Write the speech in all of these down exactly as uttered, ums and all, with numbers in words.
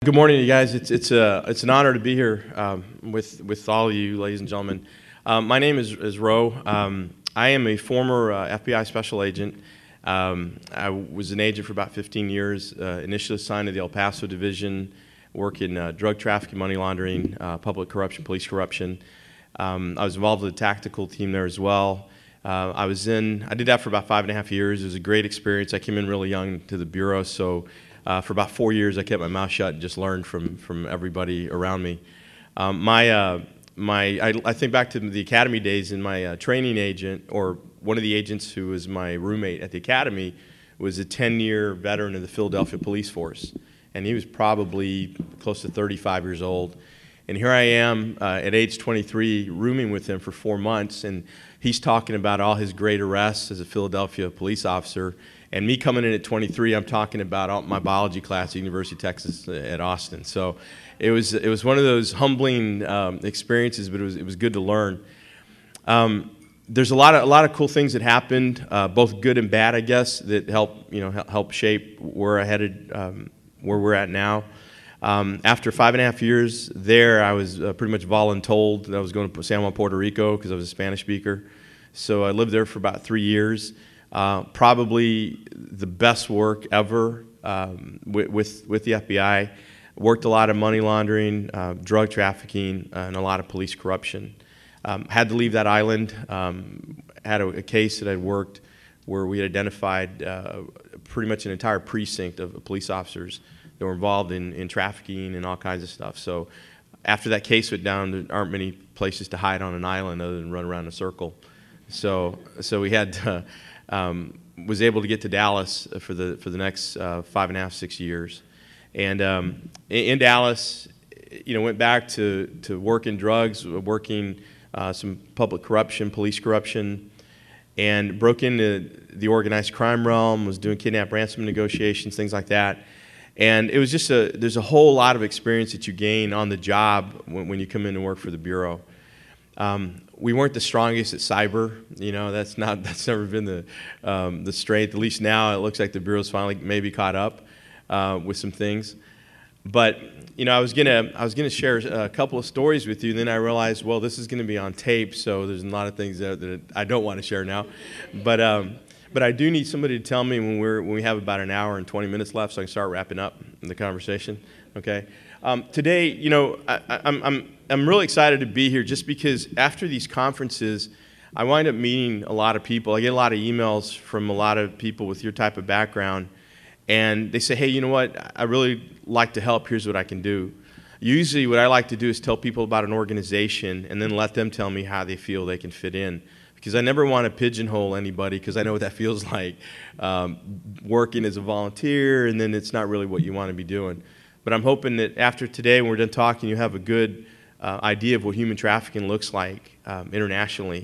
Good morning, you guys. It's it's a it's an honor to be here um, with with all of you, ladies and gentlemen. Um, my name is is Roe. Um, I am a former uh, F B I special agent. Um, I was an agent for about fifteen years. Uh, initially assigned to the El Paso division, work in uh, drug trafficking, money laundering, uh, public corruption, police corruption. Um, I was involved with the tactical team there as well. Uh, I was in. I did that for about five and a half years. It was a great experience. I came in really young to the bureau, so. Uh, for about four years, I kept my mouth shut and just learned from from everybody around me. Um, my uh, my I, I think back to the academy days, and my uh, training agent, or one of the agents who was my roommate at the academy, was a ten-year veteran of the Philadelphia Police Force, and he was probably close to thirty-five years old. And here I am uh, at age twenty-three, rooming with him for four months, and he's talking about all his great arrests as a Philadelphia police officer. And me coming in at twenty-three, I'm talking about all my biology class at the University of Texas at Austin. So it was it was one of those humbling um, experiences, but it was it was good to learn. Um, there's a lot of a lot of cool things that happened, uh, both good and bad, I guess, that help you know help shape where I headed, um, where we're at now. Um, after five and a half years there, I was uh, pretty much voluntold that I was going to San Juan, Puerto Rico, because I was a Spanish speaker. So I lived there for about three years. Uh, probably the best work ever um, with, with with the F B I. Worked a lot of money laundering, uh, drug trafficking, uh, and a lot of police corruption. Um, had to leave that island. Um, had a, a case that I'd worked where we had identified uh, pretty much an entire precinct of police officers that were involved in, in trafficking and all kinds of stuff. So after that case went down, there aren't many places to hide on an island other than run around in a circle. So so we had to, um, was able to get to Dallas for the for the next uh, five and a half six years, and um, in, in Dallas, you know, went back to to working drugs, working uh, some public corruption, police corruption, and broke into the organized crime realm. Was doing kidnap ransom negotiations, things like that. And it was just a there's a whole lot of experience that you gain on the job when, when you come in and work for the bureau. Um, we weren't the strongest at cyber, you know. That's not that's never been the um, the strength. At least now, it looks like the bureau's finally maybe caught up uh, with some things. But you know, I was gonna I was gonna share a couple of stories with you. And then I realized, well, this is gonna be on tape, so there's a lot of things that, that I don't want to share now. But um, but I do need somebody to tell me when we're when we have about an hour and twenty minutes left, so I can start wrapping up the conversation. Okay. Um, today, you know, I, I'm I'm I'm really excited to be here just because after these conferences, I wind up meeting a lot of people. I get a lot of emails from a lot of people with your type of background, and they say, hey, you know what, I really like to help. Here's what I can do. Usually what I like to do is tell people about an organization and then let them tell me how they feel they can fit in. Because I never want to pigeonhole anybody, because I know what that feels like, um, working as a volunteer, and then it's not really what you want to be doing. But I'm hoping that after today, when we're done talking, you have a good uh, idea of what human trafficking looks like um, internationally.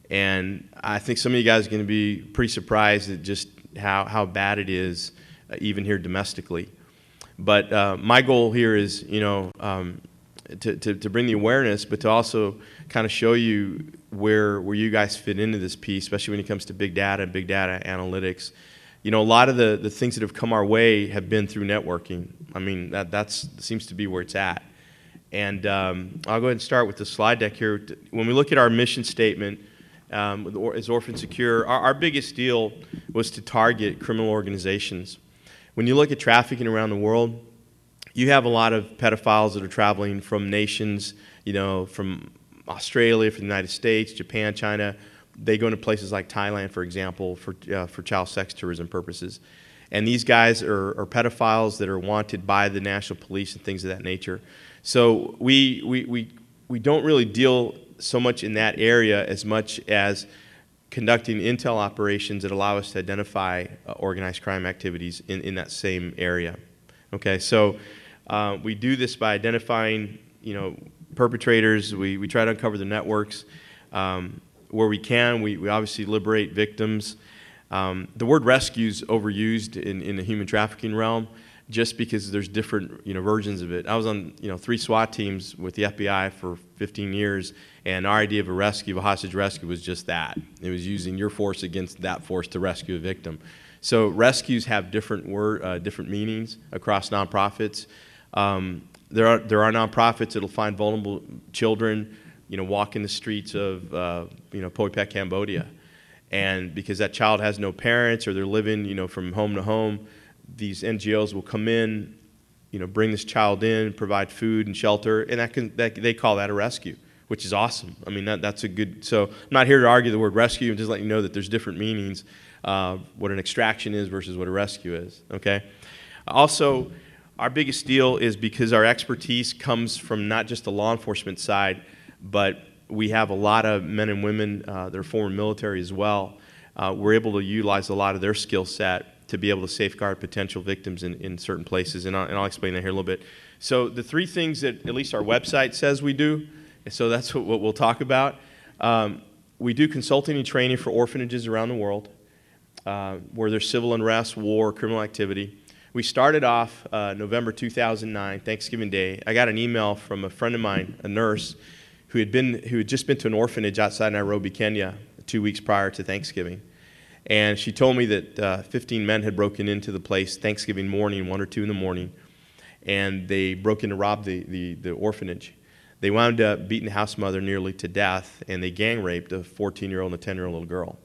And I think some of you guys are going to be pretty surprised at just how, how bad it is, uh, even here domestically. But uh, my goal here is, you know, um, to, to, to bring the awareness, but to also kind of show you where, where you guys fit into this piece, especially when it comes to big data and big data analytics. You know, a lot of the, the things that have come our way have been through networking. I mean, that that's seems to be where it's at. And um, I'll go ahead and start with the slide deck here. When we look at our mission statement um, as Orphan Secure, our, our biggest deal was to target criminal organizations. When you look at trafficking around the world, you have a lot of pedophiles that are traveling from nations, you know, from Australia, from the United States, Japan, China. They go into places like Thailand, for example, for uh, for child sex tourism purposes. And these guys are, are pedophiles that are wanted by the national police and things of that nature. So we, we, we, we don't really deal so much in that area as much as conducting intel operations that allow us to identify uh, organized crime activities in, in that same area. Okay, so uh, we do this by identifying, you know, perpetrators. We, we try to uncover the networks. Um, Where we can, we, we obviously liberate victims. Um, the word rescue is overused in, in the human trafficking realm just because there's different, you know, versions of it. I was on, you know, three SWAT teams with the F B I for fifteen years, and our idea of a rescue, of a hostage rescue, was just that. It was using your force against that force to rescue a victim. So rescues have different word, uh, different meanings across nonprofits. Um, there are there are nonprofits that'll find vulnerable children, you know, walking the streets of uh, you know Poipet, Cambodia, and because that child has no parents or they're living you know from home to home, these N G Os will come in, you know, bring this child in, provide food and shelter, and that can that, they call that a rescue, which is awesome. I mean, that, that's a good. So I'm not here to argue the word rescue. I'm just letting you know that there's different meanings, uh, what an extraction is versus what a rescue is. Okay. Also, our biggest deal is because our expertise comes from not just the law enforcement side, but we have a lot of men and women uh, that are former military as well. Uh, we're able to utilize a lot of their skill set to be able to safeguard potential victims in, in certain places, and I'll, and I'll explain that here a little bit. So the three things that at least our website says we do, so that's what, what we'll talk about. Um, we do consulting and training for orphanages around the world uh, where there's civil unrest, war, criminal activity. We started off uh, November two thousand nine, Thanksgiving Day. I got an email from a friend of mine, a nurse, who had been who had just been to an orphanage outside Nairobi, Kenya, two weeks prior to Thanksgiving. And she told me that uh, fifteen men had broken into the place Thanksgiving morning, one or two in the morning, and they broke in to rob the, the, the orphanage. They wound up beating the house mother nearly to death, and they gang raped a fourteen-year-old and a ten-year-old little girl.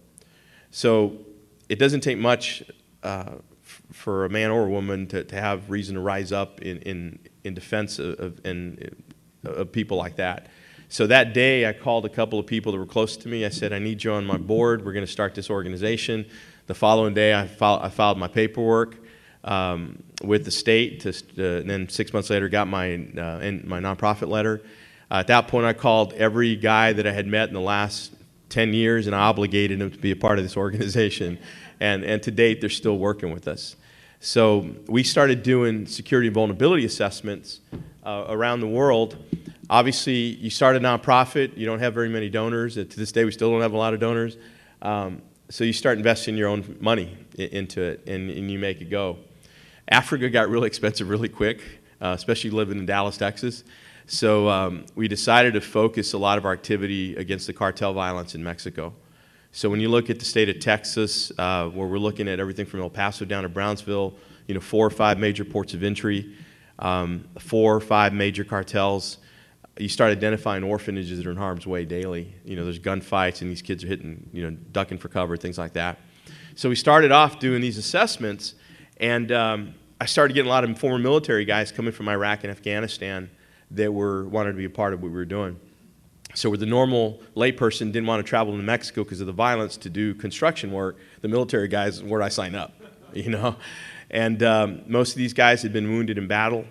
So it doesn't take much uh, f- for a man or a woman to, to have reason to rise up in, in, in defense of, of, in, of people like that. So that day, I called a couple of people that were close to me. I said, I need you on my board. We're going to start this organization. The following day, I, fil- I filed my paperwork um, with the state. To, uh, and then six months later, got my, uh, in, my nonprofit letter. Uh, at that point, I called every guy that I had met in the last ten years, and I obligated them to be a part of this organization. And, and to date, they're still working with us. So we started doing security and vulnerability assessments uh, around the world. Obviously, you start a nonprofit, you don't have very many donors. To this day, we still don't have a lot of donors. Um, so you start investing your own money I- into it, and, and you make it go. Africa got really expensive really quick, uh, especially living in Dallas, Texas. So um, we decided to focus a lot of our activity against the cartel violence in Mexico. So when you look at the state of Texas, uh, where we're looking at everything from El Paso down to Brownsville, you know, four or five major ports of entry, um, four or five major cartels, you start identifying orphanages that are in harm's way daily. You know, there's gunfights and these kids are hitting, you know, ducking for cover, things like that. So we started off doing these assessments, and um, I started getting a lot of former military guys coming from Iraq and Afghanistan that were wanted to be a part of what we were doing. So where the normal layperson didn't want to travel to Mexico because of the violence to do construction work, the military guys, where'd I sign up, you know? And um, most of these guys had been wounded in battle.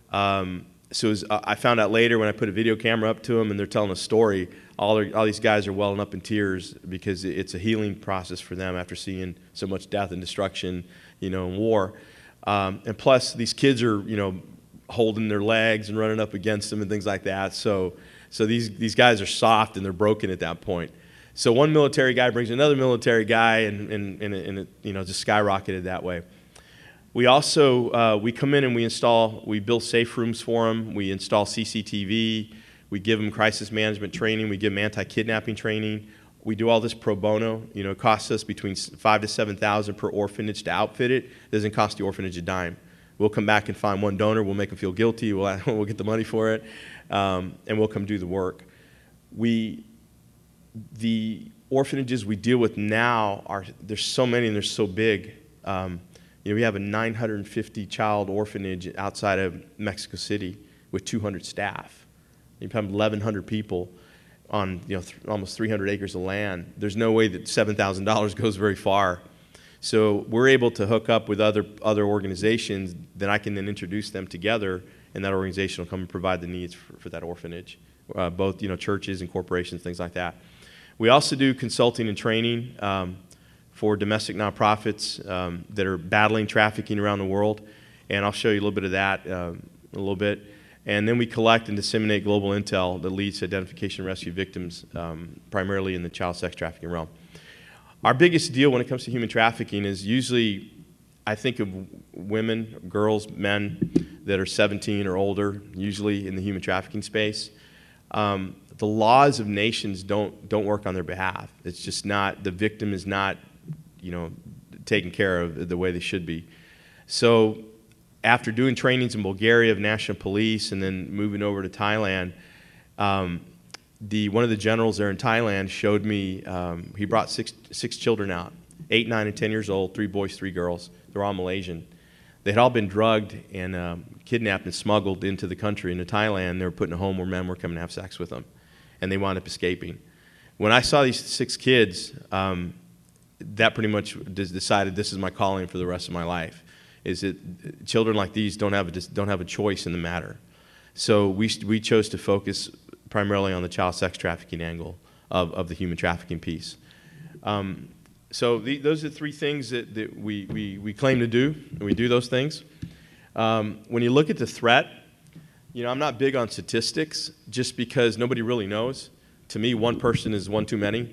Um, So it was, uh, I found out later when I put a video camera up to them and they're telling a story, all, their, all these guys are welling up in tears because it's a healing process for them after seeing so much death and destruction, you know, in war. Um, and plus, these kids are, you know, holding their legs and running up against them and things like that. So, so these these guys are soft and they're broken at that point. So one military guy brings another military guy, and and and it, and it you know just skyrocketed that way. We also, uh, we come in and we install, we build safe rooms for them. We install C C T V. We give them crisis management training. We give them anti-kidnapping training. We do all this pro bono. You know, it costs us between five to seven thousand per orphanage to outfit it. It doesn't cost the orphanage a dime. We'll come back and find one donor. We'll make them feel guilty. We'll, we'll get the money for it, um, and we'll come do the work. We, the orphanages we deal with now are, there's so many and they're so big. Um, You know, we have a nine hundred fifty child orphanage outside of Mexico City with two hundred staff. You have eleven hundred people on you know th- almost three hundred acres of land. There's no way that seven thousand dollars goes very far. So we're able to hook up with other other organizations that I can then introduce them together, and that organization will come and provide the needs for, for that orphanage, uh, both you know churches and corporations, things like that. We also do consulting and training. Um, for domestic nonprofits um, that are battling trafficking around the world. And I'll show you a little bit of that um, a little bit. And then we collect and disseminate global intel that leads to identification and rescue victims, um, primarily in the child sex trafficking realm. Our biggest deal when it comes to human trafficking is usually, I think of women, girls, men that are seventeen or older, usually in the human trafficking space. Um, the laws of nations don't don't work on their behalf. It's just not, the victim is not you know, taken care of the way they should be. So after doing trainings in Bulgaria of National Police and then moving over to Thailand, um, the one of the generals there in Thailand showed me, um, he brought six, six children out, eight, nine, and ten years old, three boys, three girls. They're all Malaysian. They had all been drugged and um, kidnapped and smuggled into the country, into Thailand. They were put in a home where men were coming to have sex with them, and they wound up escaping. When I saw these six kids, um, that pretty much decided this is my calling for the rest of my life. Is that children like these don't have a, don't have a choice in the matter. So we we chose to focus primarily on the child sex trafficking angle of, of the human trafficking piece. Um, so the, those are the three things that, that we, we, we claim to do, and we do those things. Um, when you look at the threat, you know, I'm not big on statistics just because nobody really knows. To me, one person is one too many.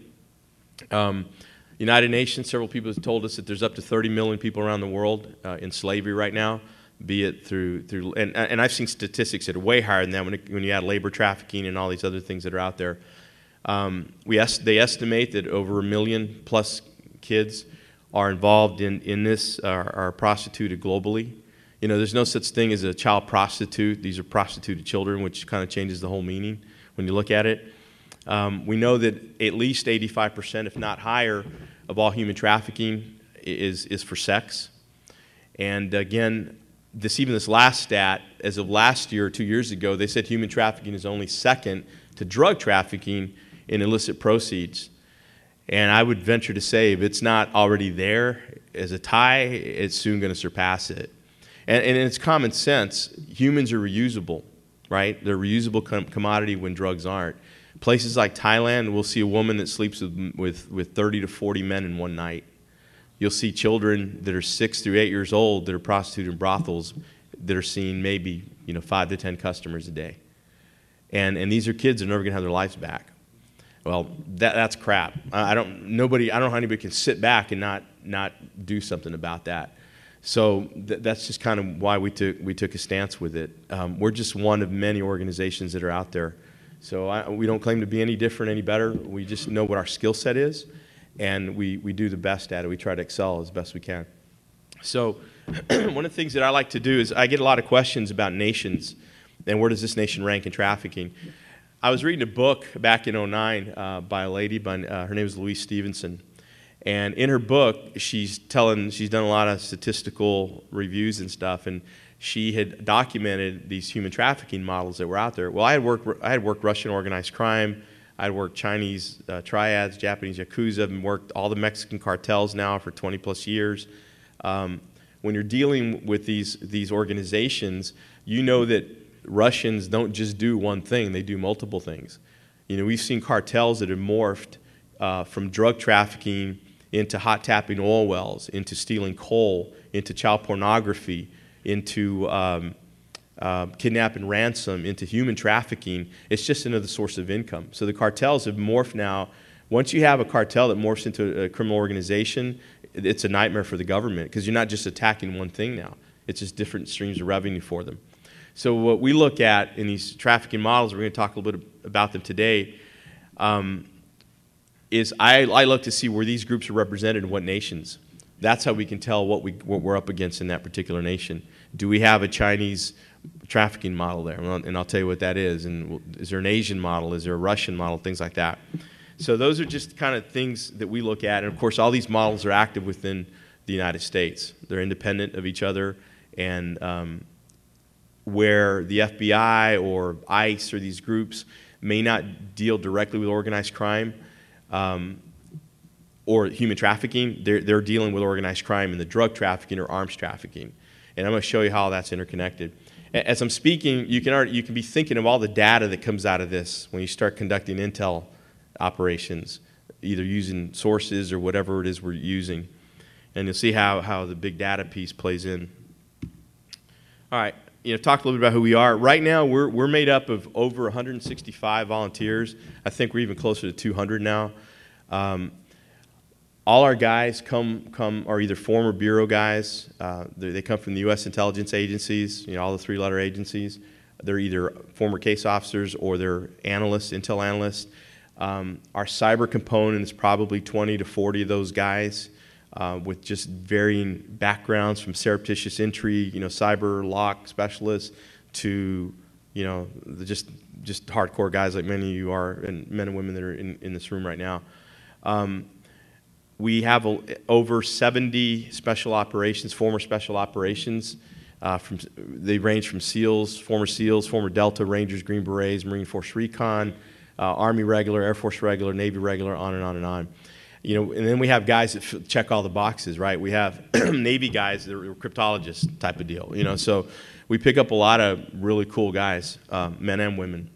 Um, United Nations, several people have told us that there's up to thirty million people around the world uh, in slavery right now, be it through, through and, and I've seen statistics that are way higher than that when, it, when you add labor trafficking and all these other things that are out there. Um, we est they estimate that over a million plus kids are involved in, in this, are, are prostituted globally. You know, there's no such thing as a child prostitute. These are prostituted children, which kind of changes the whole meaning when you look at it. Um, we know that at least eighty-five percent, if not higher, of all human trafficking is, is for sex. And again, this even this last stat, as of last year or two years ago, they said human trafficking is only second to drug trafficking in illicit proceeds. And I would venture to say if it's not already there as a tie, it's soon going to surpass it. And, and it's common sense. Humans are reusable, right? They're a reusable com commodity when drugs aren't. Places like Thailand, we'll see a woman that sleeps with, with, with thirty to forty men in one night. You'll see children that are six through eight years old that are prostituted in brothels that are seeing maybe, you know, five to ten customers a day. And, and these are kids that are never going to have their lives back. Well, that, that's crap. I don't, nobody, I don't know how anybody can sit back and not, not do something about that. So th that's just kind of why we took, we took a stance with it. Um, we're just one of many organizations that are out there. So I, we don't claim to be any different, any better. We just know what our skill set is, and we, we do the best at it. We try to excel as best we can. So one of the things that I like to do is I get a lot of questions about nations and where does this nation rank in trafficking. I was reading a book back in oh nine uh, by a lady, by, uh, her name is Louise Stevenson. And in her book, she's telling, she's done a lot of statistical reviews and stuff, and she had documented these human trafficking models that were out there. Well, I had worked, I had worked Russian organized crime, I had worked Chinese uh, triads, Japanese Yakuza, and worked all the Mexican cartels now for twenty plus years. Um, when you're dealing with these, these organizations, you know that Russians don't just do one thing, they do multiple things. You know, we've seen cartels that have morphed uh, from drug trafficking into hot tapping oil wells, into stealing coal, into child pornography, into um, uh, kidnap and ransom, into human trafficking. It's just another source of income. So the cartels have morphed now. Once you have a cartel that morphs into a criminal organization, it's a nightmare for the government because you're not just attacking one thing now. It's just different streams of revenue for them. So what we look at in these trafficking models, we're going to talk a little bit about them today, um, is I, I look to see where these groups are represented in what nations. That's how we can tell what, we, what we're up against in that particular nation. Do we have a Chinese trafficking model there? And I'll tell you what that is. And is there an Asian model? Is there a Russian model? Things like that. So those are just kind of things that we look at. And, of course, all these models are active within the United States. They're independent of each other. And um, where the F B I or ICE or these groups may not deal directly with organized crime um, or human trafficking, they're, they're dealing with organized crime and the drug trafficking or arms trafficking. And I'm going to show you how that's interconnected. As I'm speaking, you can, already, you can be thinking of all the data that comes out of this when you start conducting intel operations, either using sources or whatever it is we're using. And you'll see how, how the big data piece plays in. All right. You know, talk a little bit about who we are. Right now, we're, we're made up of over one hundred sixty-five volunteers. I think we're even closer to two hundred now. Um, all our guys come, come are either former Bureau guys. Uh, they come from the U S intelligence agencies, you know, all the three-letter agencies. They're either former case officers or they're analysts, intel analysts. Um, our cyber component is probably twenty to forty of those guys. uh, with just varying backgrounds from surreptitious entry, you know, cyber lock specialists to, you know, the just just hardcore guys like many of you are, and men and women that are in, in this room right now. Um, we have a, over seventy special operations, former special operations. Uh, from they range from SEALs, former SEALs, former Delta, Rangers, Green Berets, Marine Force Recon, uh, Army regular, Air Force regular, Navy regular, on and on and on. You know, and then we have guys that f check all the boxes, right? We have Navy guys that are cryptologists type of deal, you know. So we pick up a lot of really cool guys, uh, men and women.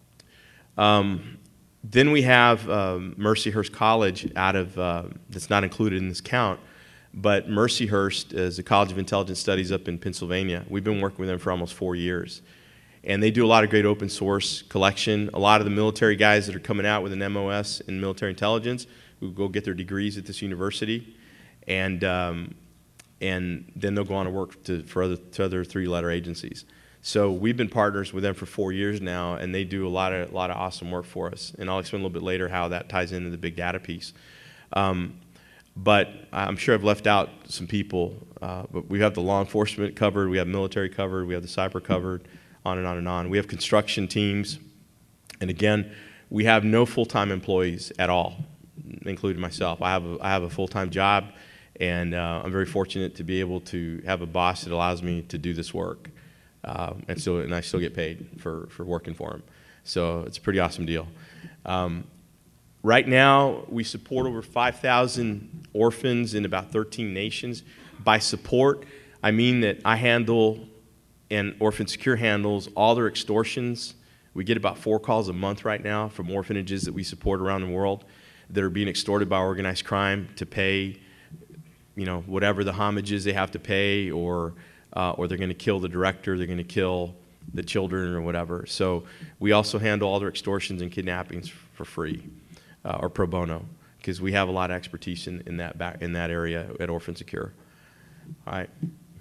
Um, then we have um, Mercyhurst College out of, uh, that's not included in this count, but Mercyhurst is a College of Intelligence Studies up in Pennsylvania. We've been working with them for almost four years. And they do a lot of great open source collection. A lot of the military guys that are coming out with an M O S in military intelligence who go get their degrees at this university, and um, and then they'll go on to work to, for other, to other three-letter agencies. So we've been partners with them for four years now, and they do a lot of, a lot of awesome work for us. And I'll explain a little bit later how that ties into the big data piece. Um, but I'm sure I've left out some people, uh, but we have the law enforcement covered, we have military covered, we have the cyber covered, on and on and on. We have construction teams, and again, we have no full-time employees at all, including myself. I have a, I have a full-time job, and uh, I'm very fortunate to be able to have a boss that allows me to do this work, uh, and so and I still get paid for for working for him. So it's a pretty awesome deal. Um, right now, we support over five thousand orphans in about thirteen nations. By support, I mean that I handle, and Orphan Secure handles, all their extortions. We get about four calls a month right now from orphanages that we support around the world that are being extorted by organized crime to pay, you know, whatever the homage is they have to pay, or uh, or they're going to kill the director, they're going to kill the children or whatever. So we also handle all their extortions and kidnappings for free, uh, or pro bono, because we have a lot of expertise in, in that back in that area at Orphan Secure. All right.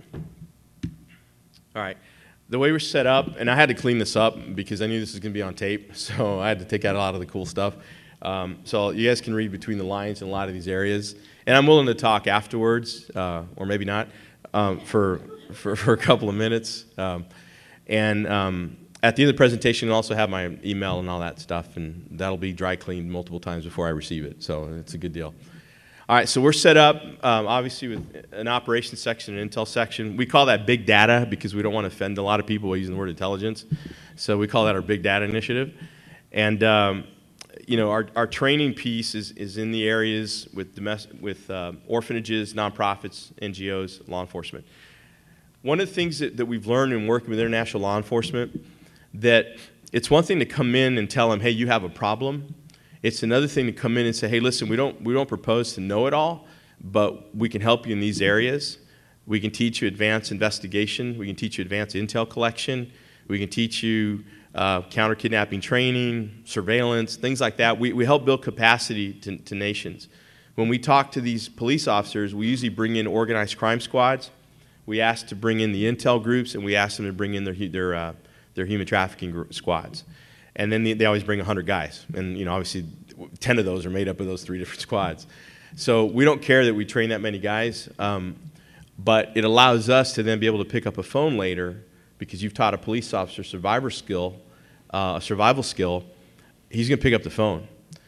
All right. The way we're set up, and I had to clean this up because I knew this was going to be on tape, so I had to take out a lot of the cool stuff. Um, so you guys can read between the lines in a lot of these areas. And I'm willing to talk afterwards, uh, or maybe not, um, for, for, for a couple of minutes. Um, and um, at the end of the presentation, I'll also have my email and all that stuff, and that'll be dry cleaned multiple times before I receive it. So it's a good deal. All right, so we're set up, um, obviously, with an operations section, an intel section. We call that big data because we don't want to offend a lot of people by using the word intelligence. So we call that our big data initiative. And, um, you know, our, our training piece is, is in the areas with, domestic, with uh, orphanages, nonprofits, N G Os, law enforcement. One of the things that, that we've learned in working with international law enforcement, that it's one thing to come in and tell them, hey, you have a problem. It's another thing to come in and say, hey, listen, we don't, we don't propose to know it all, but we can help you in these areas. We can teach you advanced investigation. We can teach you advanced intel collection. We can teach you uh, counter-kidnapping training, surveillance, things like that. We, we help build capacity to, to nations. When we talk to these police officers, we usually bring in organized crime squads. We ask to bring in the intel groups, and we ask them to bring in their, their, uh, their human trafficking group, squads. And then they always bring one hundred guys. And, you know, obviously ten of those are made up of those three different squads. So we don't care that we train that many guys, um, but it allows us to then be able to pick up a phone later because you've taught a police officer survivor skill, uh, a survival skill. He's going to pick up the phone.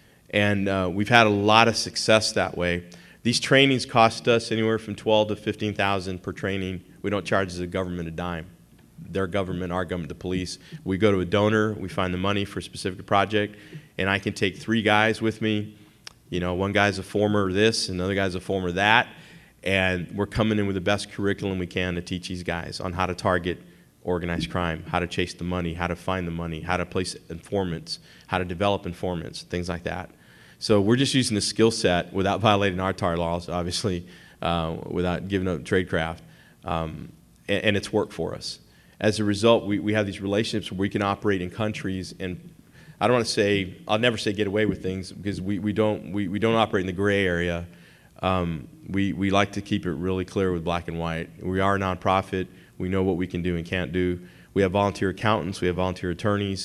And uh, we've had a lot of success that way. These trainings cost us anywhere from twelve thousand to fifteen thousand dollars per training. We don't charge the government a dime. Their government, our government, the police. We go to a donor, we find the money for a specific project, and I can take three guys with me. You know, one guy's a former this, another guy's a former that, and we're coming in with the best curriculum we can to teach these guys on how to target organized crime, how to chase the money, how to find the money, how to place informants, how to develop informants, things like that. So we're just using the skill set without violating our T A R laws, obviously, uh, without giving up tradecraft, um, and, and it's worked for us. As a result, we, we have these relationships where we can operate in countries, and I don't want to say, I'll never say get away with things because we, we, don't, we, we don't operate in the gray area. Um, we, we like to keep it really clear with black and white. We are a nonprofit. We know what we can do and can't do. We have volunteer accountants. We have volunteer attorneys.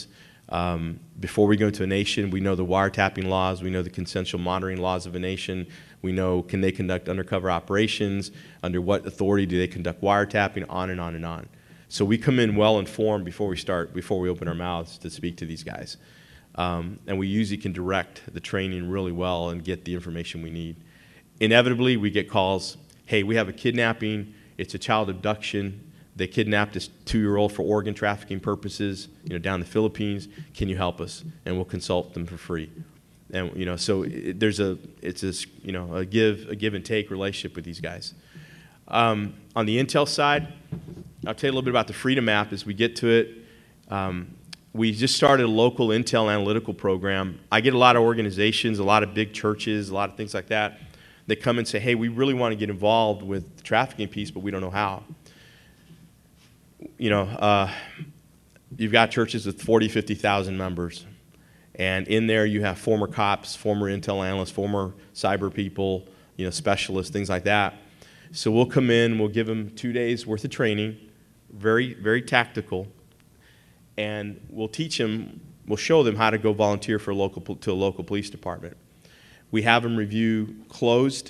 Um, before we go into a nation, we know the wiretapping laws, we know the consensual monitoring laws of a nation, we know can they conduct undercover operations, under what authority do they conduct wiretapping, on and on and on. So we come in well informed before we start, before we open our mouths to speak to these guys. Um, and we usually can direct the training really well and get the information we need. Inevitably, we get calls, hey, we have a kidnapping, it's a child abduction, they kidnapped this two-year-old for organ trafficking purposes, you know, down in the Philippines. Can you help us? And we'll consult them for free. And you know, so it, there's a it's a you know a give a give and take relationship with these guys. Um, on the intel side, I'll tell you a little bit about the Freedom app as we get to it. Um, we just started a local intel analytical program. I get a lot of organizations, a lot of big churches, a lot of things like that. They come and say, hey, we really want to get involved with the trafficking piece, but we don't know how. You know, uh, you've got churches with forty, fifty thousand members. And in there you have former cops, former intel analysts, former cyber people, you know, specialists, things like that. So we'll come in, we'll give them two days worth of training, very, very tactical, and we'll teach them, we'll show them how to go volunteer for a local, to a local police department. We have them review closed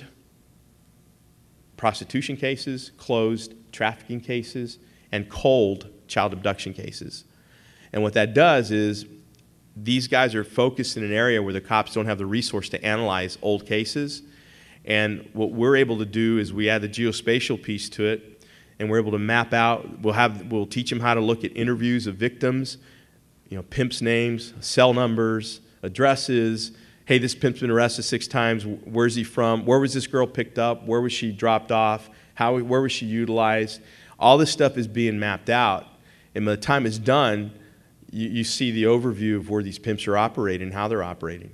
prostitution cases, closed trafficking cases, and cold child abduction cases. And what that does is these guys are focused in an area where the cops don't have the resource to analyze old cases. And what we're able to do is we add the geospatial piece to it, and we're able to map out, we'll, have, we'll teach them how to look at interviews of victims, you know, pimps' names, cell numbers, addresses. Hey, this pimp's been arrested six times. Where's he from? Where was this girl picked up? Where was she dropped off? How, where was she utilized? All this stuff is being mapped out. And by the time it's done, you, you see the overview of where these pimps are operating, how they're operating.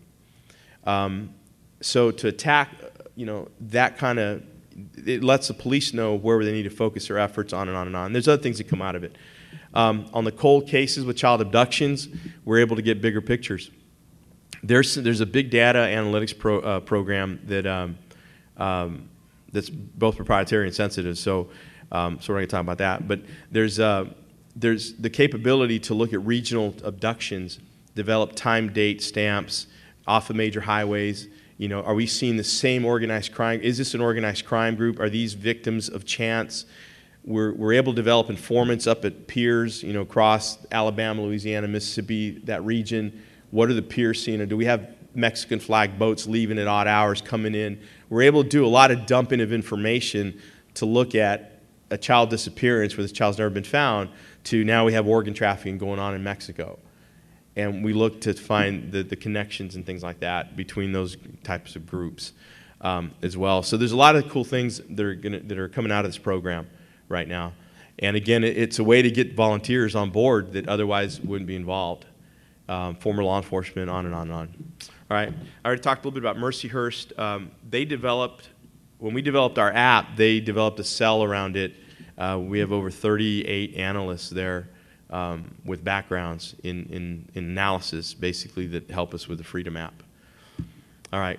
Um, so to attack, you know, that kind of, it lets the police know where they need to focus their efforts on and on and on. There's other things that come out of it. Um, on the cold cases with child abductions, we're able to get bigger pictures. There's there's a big data analytics pro, uh, program that um, um, that's both proprietary and sensitive. So um, so we're going to talk about that. But there's uh, there's the capability to look at regional abductions, develop time date stamps off of major highways. You know, are we seeing the same organized crime? Is this an organized crime group? Are these victims of chance? We're, we're able to develop informants up at piers, you know, across Alabama, Louisiana, Mississippi, that region. What are the piers seeing? Do we have Mexican flag boats leaving at odd hours, coming in? We're able to do a lot of dumping of information to look at a child disappearance where this child's never been found to now we have organ trafficking going on in Mexico. And we look to find the, the connections and things like that between those types of groups um, as well. So there's a lot of cool things that are, gonna, that are coming out of this program right now. And again, it, it's a way to get volunteers on board that otherwise wouldn't be involved. Um, former law enforcement, on and on and on. All right, I already talked a little bit about Mercyhurst. Um, they developed, when we developed our app, they developed a cell around it. Uh, we have over thirty-eight analysts there um, with backgrounds in, in, in analysis, basically, that help us with the Freedom app. All right.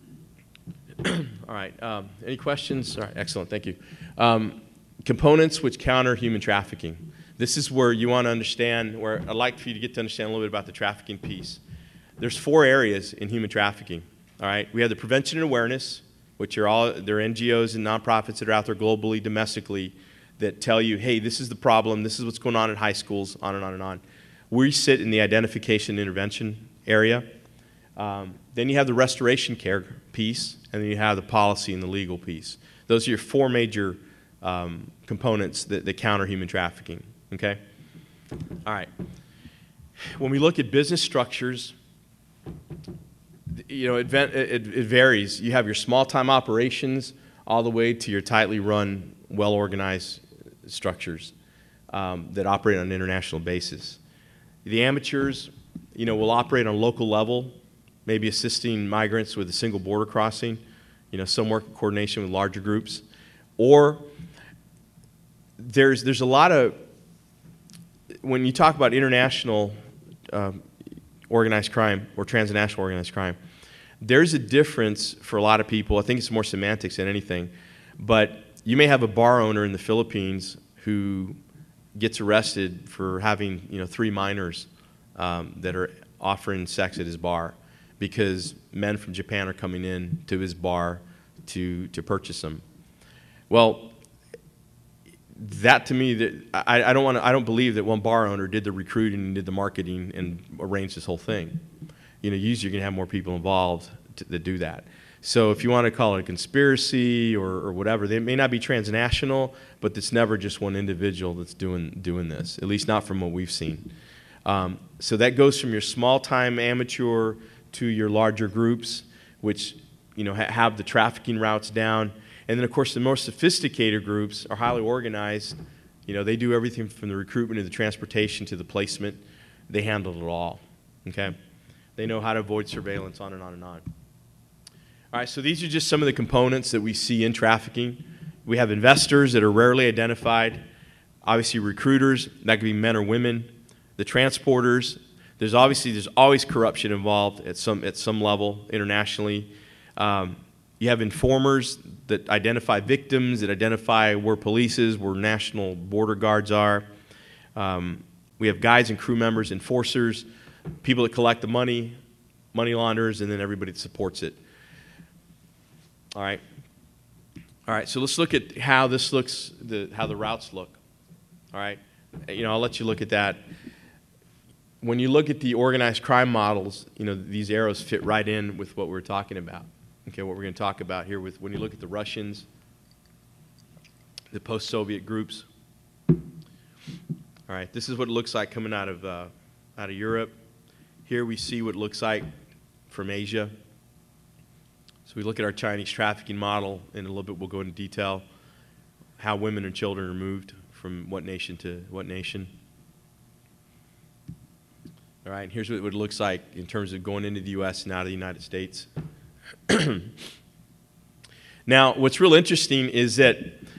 All right, um, any questions? All right, excellent, thank you. Um, components which counter human trafficking. This is where you want to understand, where I'd like for you to get to understand a little bit about the trafficking piece. There's four areas in human trafficking, all right? We have the prevention and awareness, which are all, they're N G Os and nonprofits that are out there globally, domestically, that tell you, hey, this is the problem, this is what's going on in high schools, on and on and on. We sit in the identification and intervention area. Um, then you have the restoration care piece, and then you have the policy and the legal piece. Those are your four major um, components that, that counter human trafficking. Okay? All right. When we look at business structures, you know, it, it, it varies. You have your small-time operations all the way to your tightly run, well-organized structures um, that operate on an international basis. The amateurs, you know, will operate on a local level, maybe assisting migrants with a single border crossing. You know, some work in coordination with larger groups. Or there's, there's a lot of, when you talk about international um, organized crime or transnational organized crime, there's a difference for a lot of people. I think it's more semantics than anything. But you may have a bar owner in the Philippines who gets arrested for having, you know, three minors um, that are offering sex at his bar because men from Japan are coming in to his bar to to purchase them. Well, that to me, that I, I don't want to. I don't believe that one bar owner did the recruiting and did the marketing and arranged this whole thing. You know, usually you're going to have more people involved to, that do that. So if you want to call it a conspiracy or, or whatever, they may not be transnational, but it's never just one individual that's doing doing this. At least not from what we've seen. Um, so that goes from your small-time amateur to your larger groups, which you know ha- have the trafficking routes down. And then, of course, the more sophisticated groups are highly organized. You know, they do everything from the recruitment to the transportation to the placement. They handle it all, okay? They know how to avoid surveillance, on and on and on. All right, so these are just some of the components that we see in trafficking. We have investors that are rarely identified. Obviously, recruiters, that could be men or women. The transporters, there's obviously, there's always corruption involved at some, at some level internationally. Um, You have informers that identify victims, that identify where police is, where national border guards are. Um, we have guides and crew members, enforcers, people that collect the money, money launderers, and then everybody that supports it. All right. All right, so let's look at how this looks, the, how the routes look. All right. You know, I'll let you look at that. When you look at the organized crime models, you know, these arrows fit right in with what we're talking about. Okay, what we're going to talk about here with when you look at the Russians, the post-Soviet groups. All right, this is what it looks like coming out of uh, out of Europe. Here we see what it looks like from Asia. So we look at our Chinese trafficking model, and a little bit we'll go into detail how women and children are moved from what nation to what nation. All right, and here's what it looks like in terms of going into the U S and out of the United States. Now, what's real interesting is that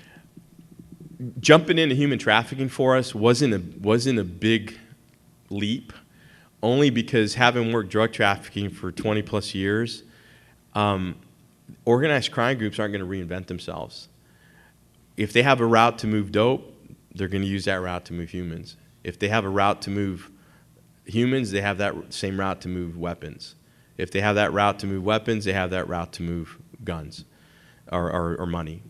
jumping into human trafficking for us wasn't a, wasn't a big leap, only because having worked drug trafficking for twenty plus years, um, organized crime groups aren't going to reinvent themselves. If they have a route to move dope, they're going to use that route to move humans. If they have a route to move humans, they have that same route to move weapons. If they have that route to move weapons, they have that route to move guns or, or, or money.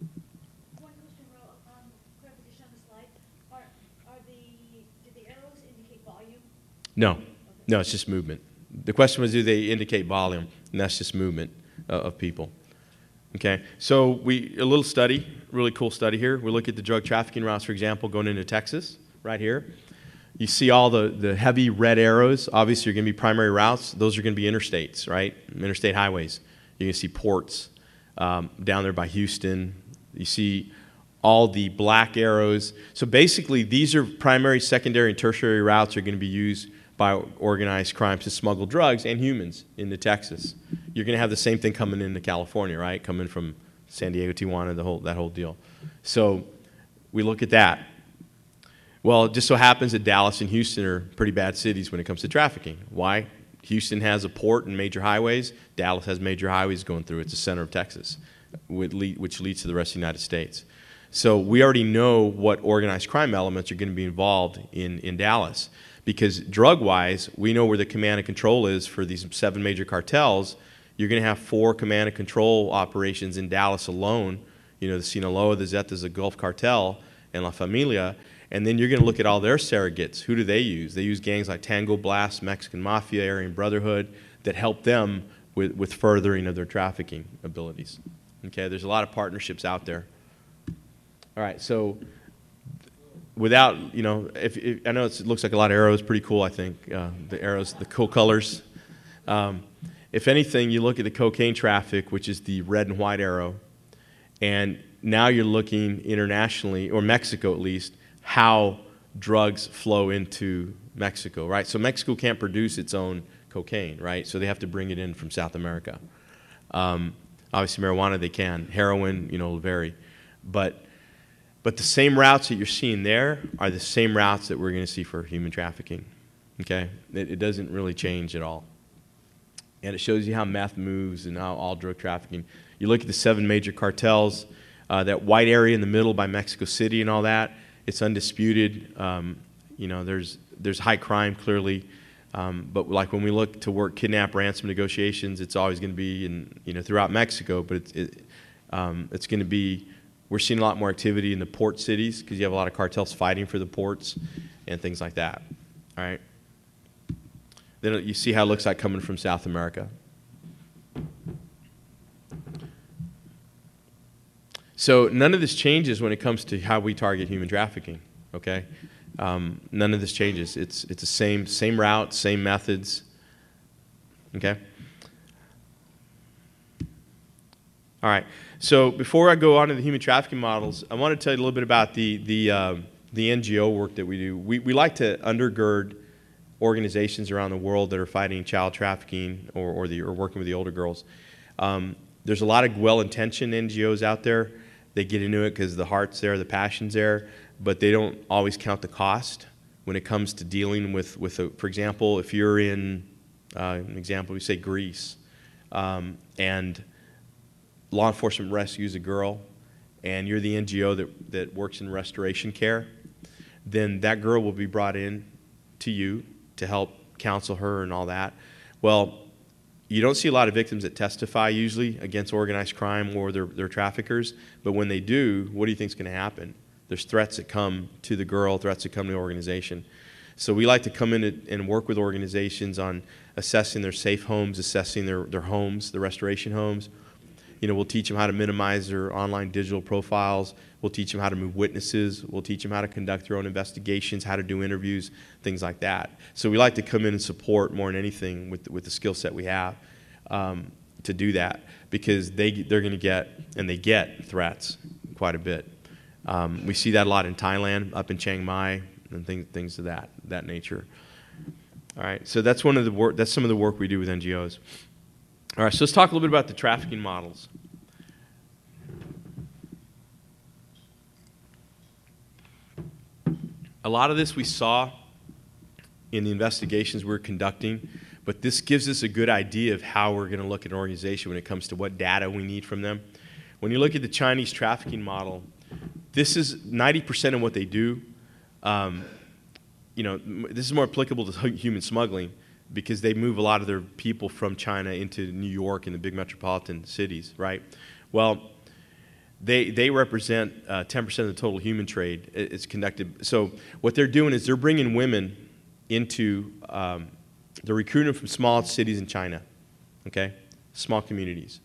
One question, Ro, um, clarification on the slide. Are, are the, do the arrows indicate volume? No. Okay. No, it's just movement. The question was, do they indicate volume? And that's just movement uh, of people. Okay, so we a little study, really cool study here. We look at the drug trafficking routes, for example, going into Texas, right here. You see all the, the heavy red arrows. Obviously, are going to be primary routes. Those are going to be interstates, right? Interstate highways. You're going to see ports um, down there by Houston. You see all the black arrows. So basically, these are primary, secondary, and tertiary routes are going to be used by organized crime to smuggle drugs and humans into Texas. You're going to have the same thing coming into California, right? Coming from San Diego, Tijuana, the whole, that whole deal. So we look at that. Well, it just so happens that Dallas and Houston are pretty bad cities when it comes to trafficking. Why? Houston has a port and major highways. Dallas has major highways going through. It's the center of Texas, which leads to the rest of the United States. So we already know what organized crime elements are going to be involved in, in Dallas. Because drug-wise, we know where the command and control is for these seven major cartels. You're going to have four command and control operations in Dallas alone. You know, the Sinaloa, the Zetas, the Gulf Cartel, and La Familia. And then you're going to look at all their surrogates. Who do they use? They use gangs like Tango Blast, Mexican Mafia, Aryan Brotherhood that help them with, with furthering of their trafficking abilities. Okay, there's a lot of partnerships out there. All right, so without, you know, if, if I know it's, it looks like a lot of arrows, pretty cool, I think, uh, the arrows, the cool colors. Um, if anything, you look at the cocaine traffic, which is the red and white arrow, and now you're looking internationally, or Mexico at least, how drugs flow into Mexico, right? So Mexico can't produce its own cocaine, right? So they have to bring it in from South America. Um, obviously, marijuana they can. Heroin, you know, will vary. But, but the same routes that you're seeing there are the same routes that we're going to see for human trafficking, okay? It, it doesn't really change at all. And it shows you how meth moves and how all drug trafficking. You look at the seven major cartels, uh, that white area in the middle by Mexico City and all that, it's undisputed. Um, you know, there's there's high crime clearly, Um, but like when we look to work kidnap ransom negotiations, it's always going to be in, you know, throughout Mexico, but it's, it, um, it's going to be, we're seeing a lot more activity in the port cities because you have a lot of cartels fighting for the ports and things like that. All right. Then you see how it looks like coming from South America. So none of this changes when it comes to how we target human trafficking, okay? Um, none of this changes. It's, it's the same, same route, same methods, okay? All right, so before I go on to the human trafficking models, I want to tell you a little bit about the, the, uh, the N G O work that we do. We, we like to undergird organizations around the world that are fighting child trafficking or, or, the, or working with the older girls. Um, there's a lot of well-intentioned N G Os out there. They get into it because the heart's there, the passion's there, but they don't always count the cost when it comes to dealing with, with a, for example, if you're in, uh, an example, we say Greece, um, and law enforcement rescues a girl, and you're the N G O that, that works in restoration care, then that girl will be brought in to you to help counsel her and all that. Well, you don't see a lot of victims that testify usually against organized crime or their, their traffickers, but when they do, what do you think is going to happen? There's threats that come to the girl, threats that come to the organization. So we like to come in and work with organizations on assessing their safe homes, assessing their, their homes, the restoration homes. You know, we'll teach them how to minimize their online digital profiles. We'll teach them how to move witnesses. We'll teach them how to conduct their own investigations, how to do interviews, things like that. So we like to come in and support more than anything with, with the skill set we have um, to do that, because they, they're going to get, and they get, threats quite a bit. Um, we see that a lot in Thailand, up in Chiang Mai, and things, things of that, that nature. All right, so that's, one of the work, that's some of the work we do with N G Os. All right, so let's talk a little bit about the trafficking models. A lot of this we saw in the investigations we're conducting, but this gives us a good idea of how we're going to look at an organization when it comes to what data we need from them. When you look at the Chinese trafficking model, this is ninety percent of what they do. Um, you know, this is more applicable to human smuggling, because they move a lot of their people from China into New York and the big metropolitan cities, right? Well, they, they represent uh, ten percent of the total human trade. It's conducted. So what they're doing is they're bringing women into, um, they're recruiting from small cities in China, okay? Small communities.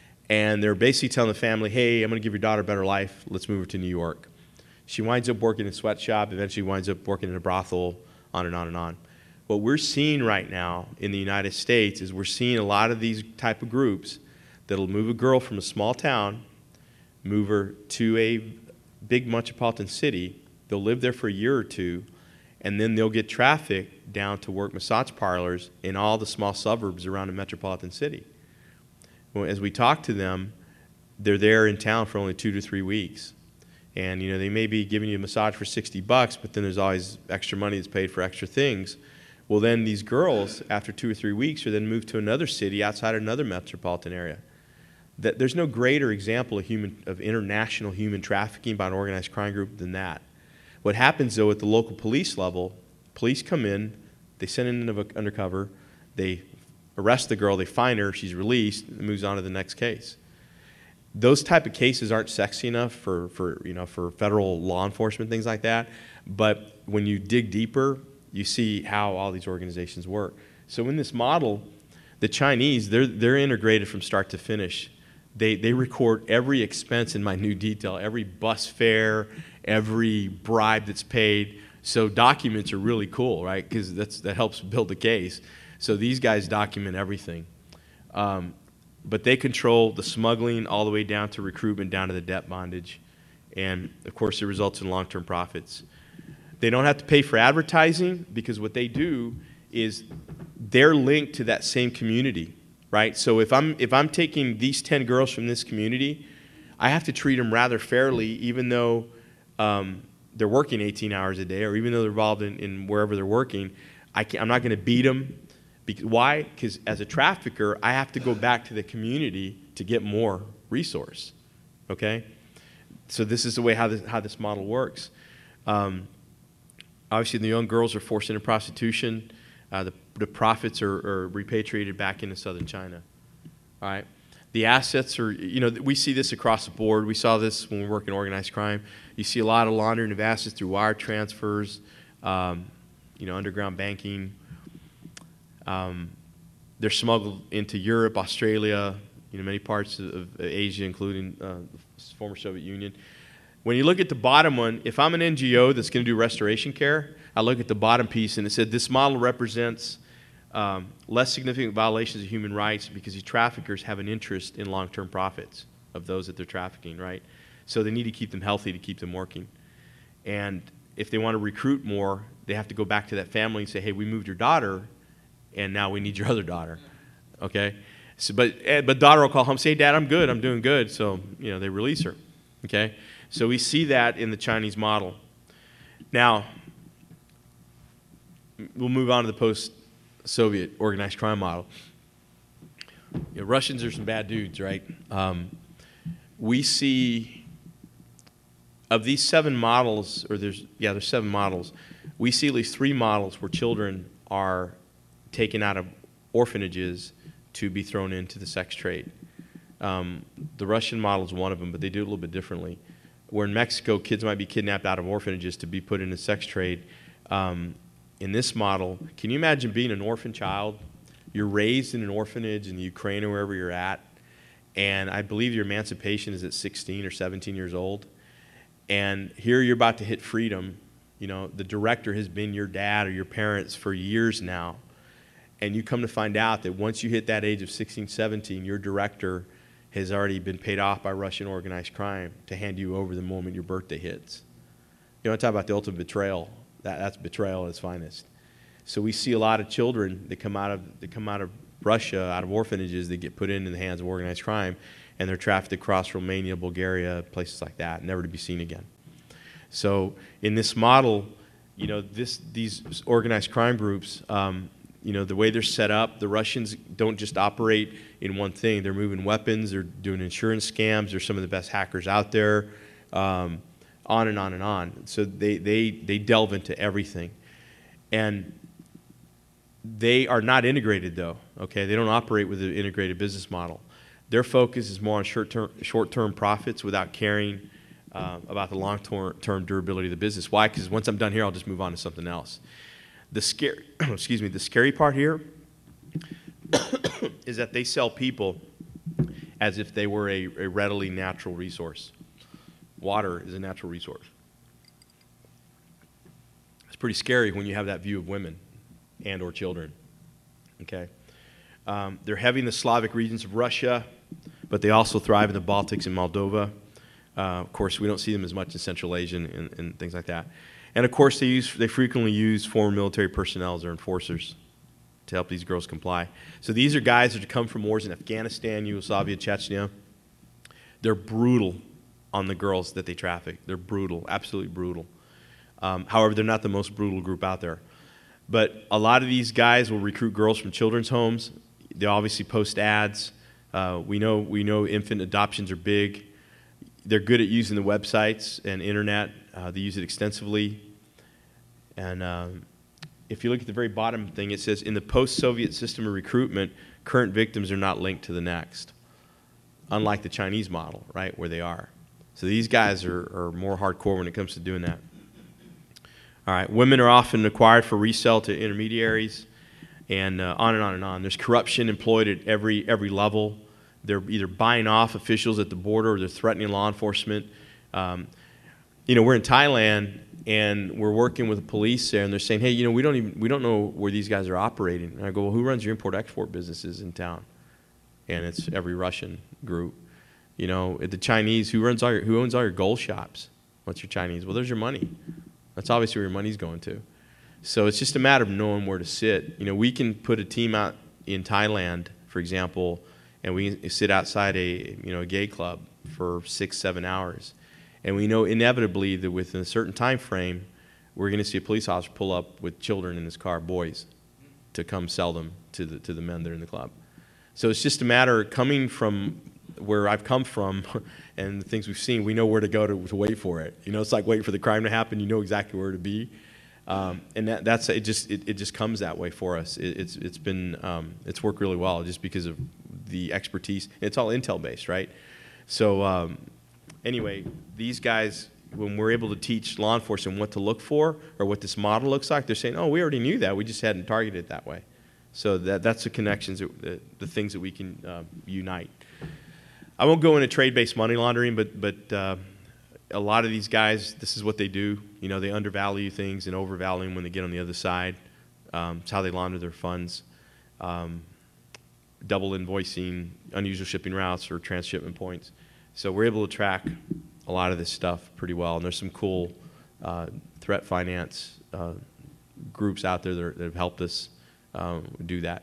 And they're basically telling the family, hey, I'm going to give your daughter a better life. Let's move her to New York. She winds up working in a sweatshop, eventually winds up working in a brothel, on and on and on. What we're seeing right now in the United States is we're seeing a lot of these type of groups that'll move a girl from a small town, move her to a big metropolitan city. They'll live there for a year or two, and then they'll get trafficked down to work massage parlors in all the small suburbs around a metropolitan city. Well, as we talk to them, they're there in town for only two to three weeks. And you know, they may be giving you a massage for sixty bucks, but then there's always extra money that's paid for extra things. Well, then these girls, after two or three weeks, are then moved to another city outside another metropolitan area. That, there's no greater example of, human, of international human trafficking by an organized crime group than that. What happens, though, at the local police level, police come in, they send in an undercover, they arrest the girl, they find her, she's released, and moves on to the next case. Those type of cases aren't sexy enough for, for, you know, for federal law enforcement, things like that, but when you dig deeper, you see how all these organizations work. So in this model, the Chinese, they're, they're integrated from start to finish. They, they record every expense in minute detail, every bus fare, every bribe that's paid. So documents are really cool, right? Because that's that helps build the case. So these guys document everything. Um, but they control the smuggling all the way down to recruitment, down to the debt bondage. And, of course, it results in long-term profits. They don't have to pay for advertising, because what they do is they're linked to that same community, right? So if I'm, if I'm taking these ten girls from this community, I have to treat them rather fairly, even though um, they're working eighteen hours a day, or even though they're involved in, in wherever they're working. I can't, I'm not going to beat them. Because, why? Because as a trafficker, I have to go back to the community to get more resource, okay? So this is the way how this, how this model works. Um, Obviously, the young girls are forced into prostitution. Uh, the the profits are, are repatriated back into southern China. All right. The assets are, you know, we see this across the board. We saw this when we work in organized crime. You see a lot of laundering of assets through wire transfers, um, you know, underground banking. Um, they're smuggled into Europe, Australia, you know, many parts of, of Asia, including uh, the former Soviet Union. When you look at the bottom one, if I'm an N G O that's going to do restoration care, I look at the bottom piece and it said this model represents um, less significant violations of human rights because these traffickers have an interest in long-term profits of those that they're trafficking, right? So they need to keep them healthy to keep them working. And if they want to recruit more, they have to go back to that family and say, hey, we moved your daughter, and now we need your other daughter, okay? So, but, but daughter will call home and say, hey, Dad, I'm good, I'm doing good. So, you know, they release her, okay? So we see that in the Chinese model. Now, we'll move on to the post-Soviet organized crime model. You know, Russians are some bad dudes, right? Um, we see, of these seven models, or there's, yeah, there's seven models, we see at least three models where children are taken out of orphanages to be thrown into the sex trade. Um, the Russian model is one of them, but they do it a little bit differently. Where in Mexico, kids might be kidnapped out of orphanages to be put in the sex trade. Um, in this model, can you imagine being an orphan child? You're raised in an orphanage in Ukraine or wherever you're at, and I believe your emancipation is at sixteen or seventeen years old. And here you're about to hit freedom. You know, the director has been your dad or your parents for years now. And you come to find out that once you hit that age of sixteen, seventeen, your director has already been paid off by Russian organized crime to hand you over the moment your birthday hits. You want to talk about the ultimate betrayal. That, that's betrayal at its finest. So we see a lot of children that come out of that come out of Russia, out of orphanages, that get put into the hands of organized crime, and they're trafficked across Romania, Bulgaria, places like that, never to be seen again. So in this model, you know, this these organized crime groups, um, you know, the way they're set up, the Russians don't just operate in one thing. They're moving weapons, they're doing insurance scams, they're some of the best hackers out there, um, on and on and on. So they, they, they delve into everything. And they are not integrated, though, okay? They don't operate with an integrated business model. Their focus is more on short-term short-term profits without caring uh, about the long-term durability of the business. Why? Because once I'm done here, I'll just move on to something else. The scary, excuse me, the scary part here is that they sell people as if they were a, a readily natural resource. Water is a natural resource. It's pretty scary when you have that view of women and or children, okay? Um, they're heavy in the Slavic regions of Russia, but they also thrive in the Baltics and Moldova. Uh, of course, we don't see them as much in Central Asia and, and things like that. And of course, they use they frequently use former military personnel as their enforcers to help these girls comply. So these are guys that come from wars in Afghanistan, Yugoslavia, Chechnya. They're brutal on the girls that they traffic. They're brutal, absolutely brutal. Um, however, they're not the most brutal group out there. But a lot of these guys will recruit girls from children's homes. They obviously post ads. Uh, we know we know infant adoptions are big. They're good at using the websites and internet. Uh, they use it extensively. And um, if you look at the very bottom thing, it says, in the post-Soviet system of recruitment, current victims are not linked to the next, unlike the Chinese model, right, where they are. So these guys are, are more hardcore when it comes to doing that. All right, women are often acquired for resale to intermediaries, and uh, on and on and on. There's corruption employed at every every level. They're either buying off officials at the border or they're threatening law enforcement. Um, you know, we're in Thailand and we're working with the police there, and they're saying, "Hey, you know, we don't even we don't know where these guys are operating." And I go, "Well, who runs your import-export businesses in town?" And it's every Russian group. You know, the Chinese, who runs all your, who owns all your gold shops? What's your Chinese? Well, there's your money. That's obviously where your money's going to. So it's just a matter of knowing where to sit. You know, we can put a team out in Thailand, for example, and we can sit outside a you know a gay club for six, seven hours, and we know inevitably that within a certain time frame, we're going to see a police officer pull up with children in his car, boys, to come sell them to the to the men that are in the club. So it's just a matter of coming from where I've come from and the things we've seen. We know where to go to, to wait for it. You know, it's like waiting for the crime to happen. You know exactly where to be. Um, and that, that's it. Just it, it just comes that way for us. It, it's it's been um, it's worked really well just because of the expertise. It's all Intel based, right? So um, anyway, these guys, when we're able to teach law enforcement what to look for or what this model looks like, they're saying, "Oh, we already knew that. We just hadn't targeted it that way." So that that's the connections, that, the, the things that we can uh, unite. I won't go into trade-based money laundering, but but. Uh, A lot of these guys, this is what they do. You know, they undervalue things and overvalue them when they get on the other side. Um, it's how they launder their funds. Um, double invoicing, unusual shipping routes, or transshipment points. So we're able to track a lot of this stuff pretty well. And there's some cool uh, threat finance uh, groups out there that, are, that have helped us um, do that.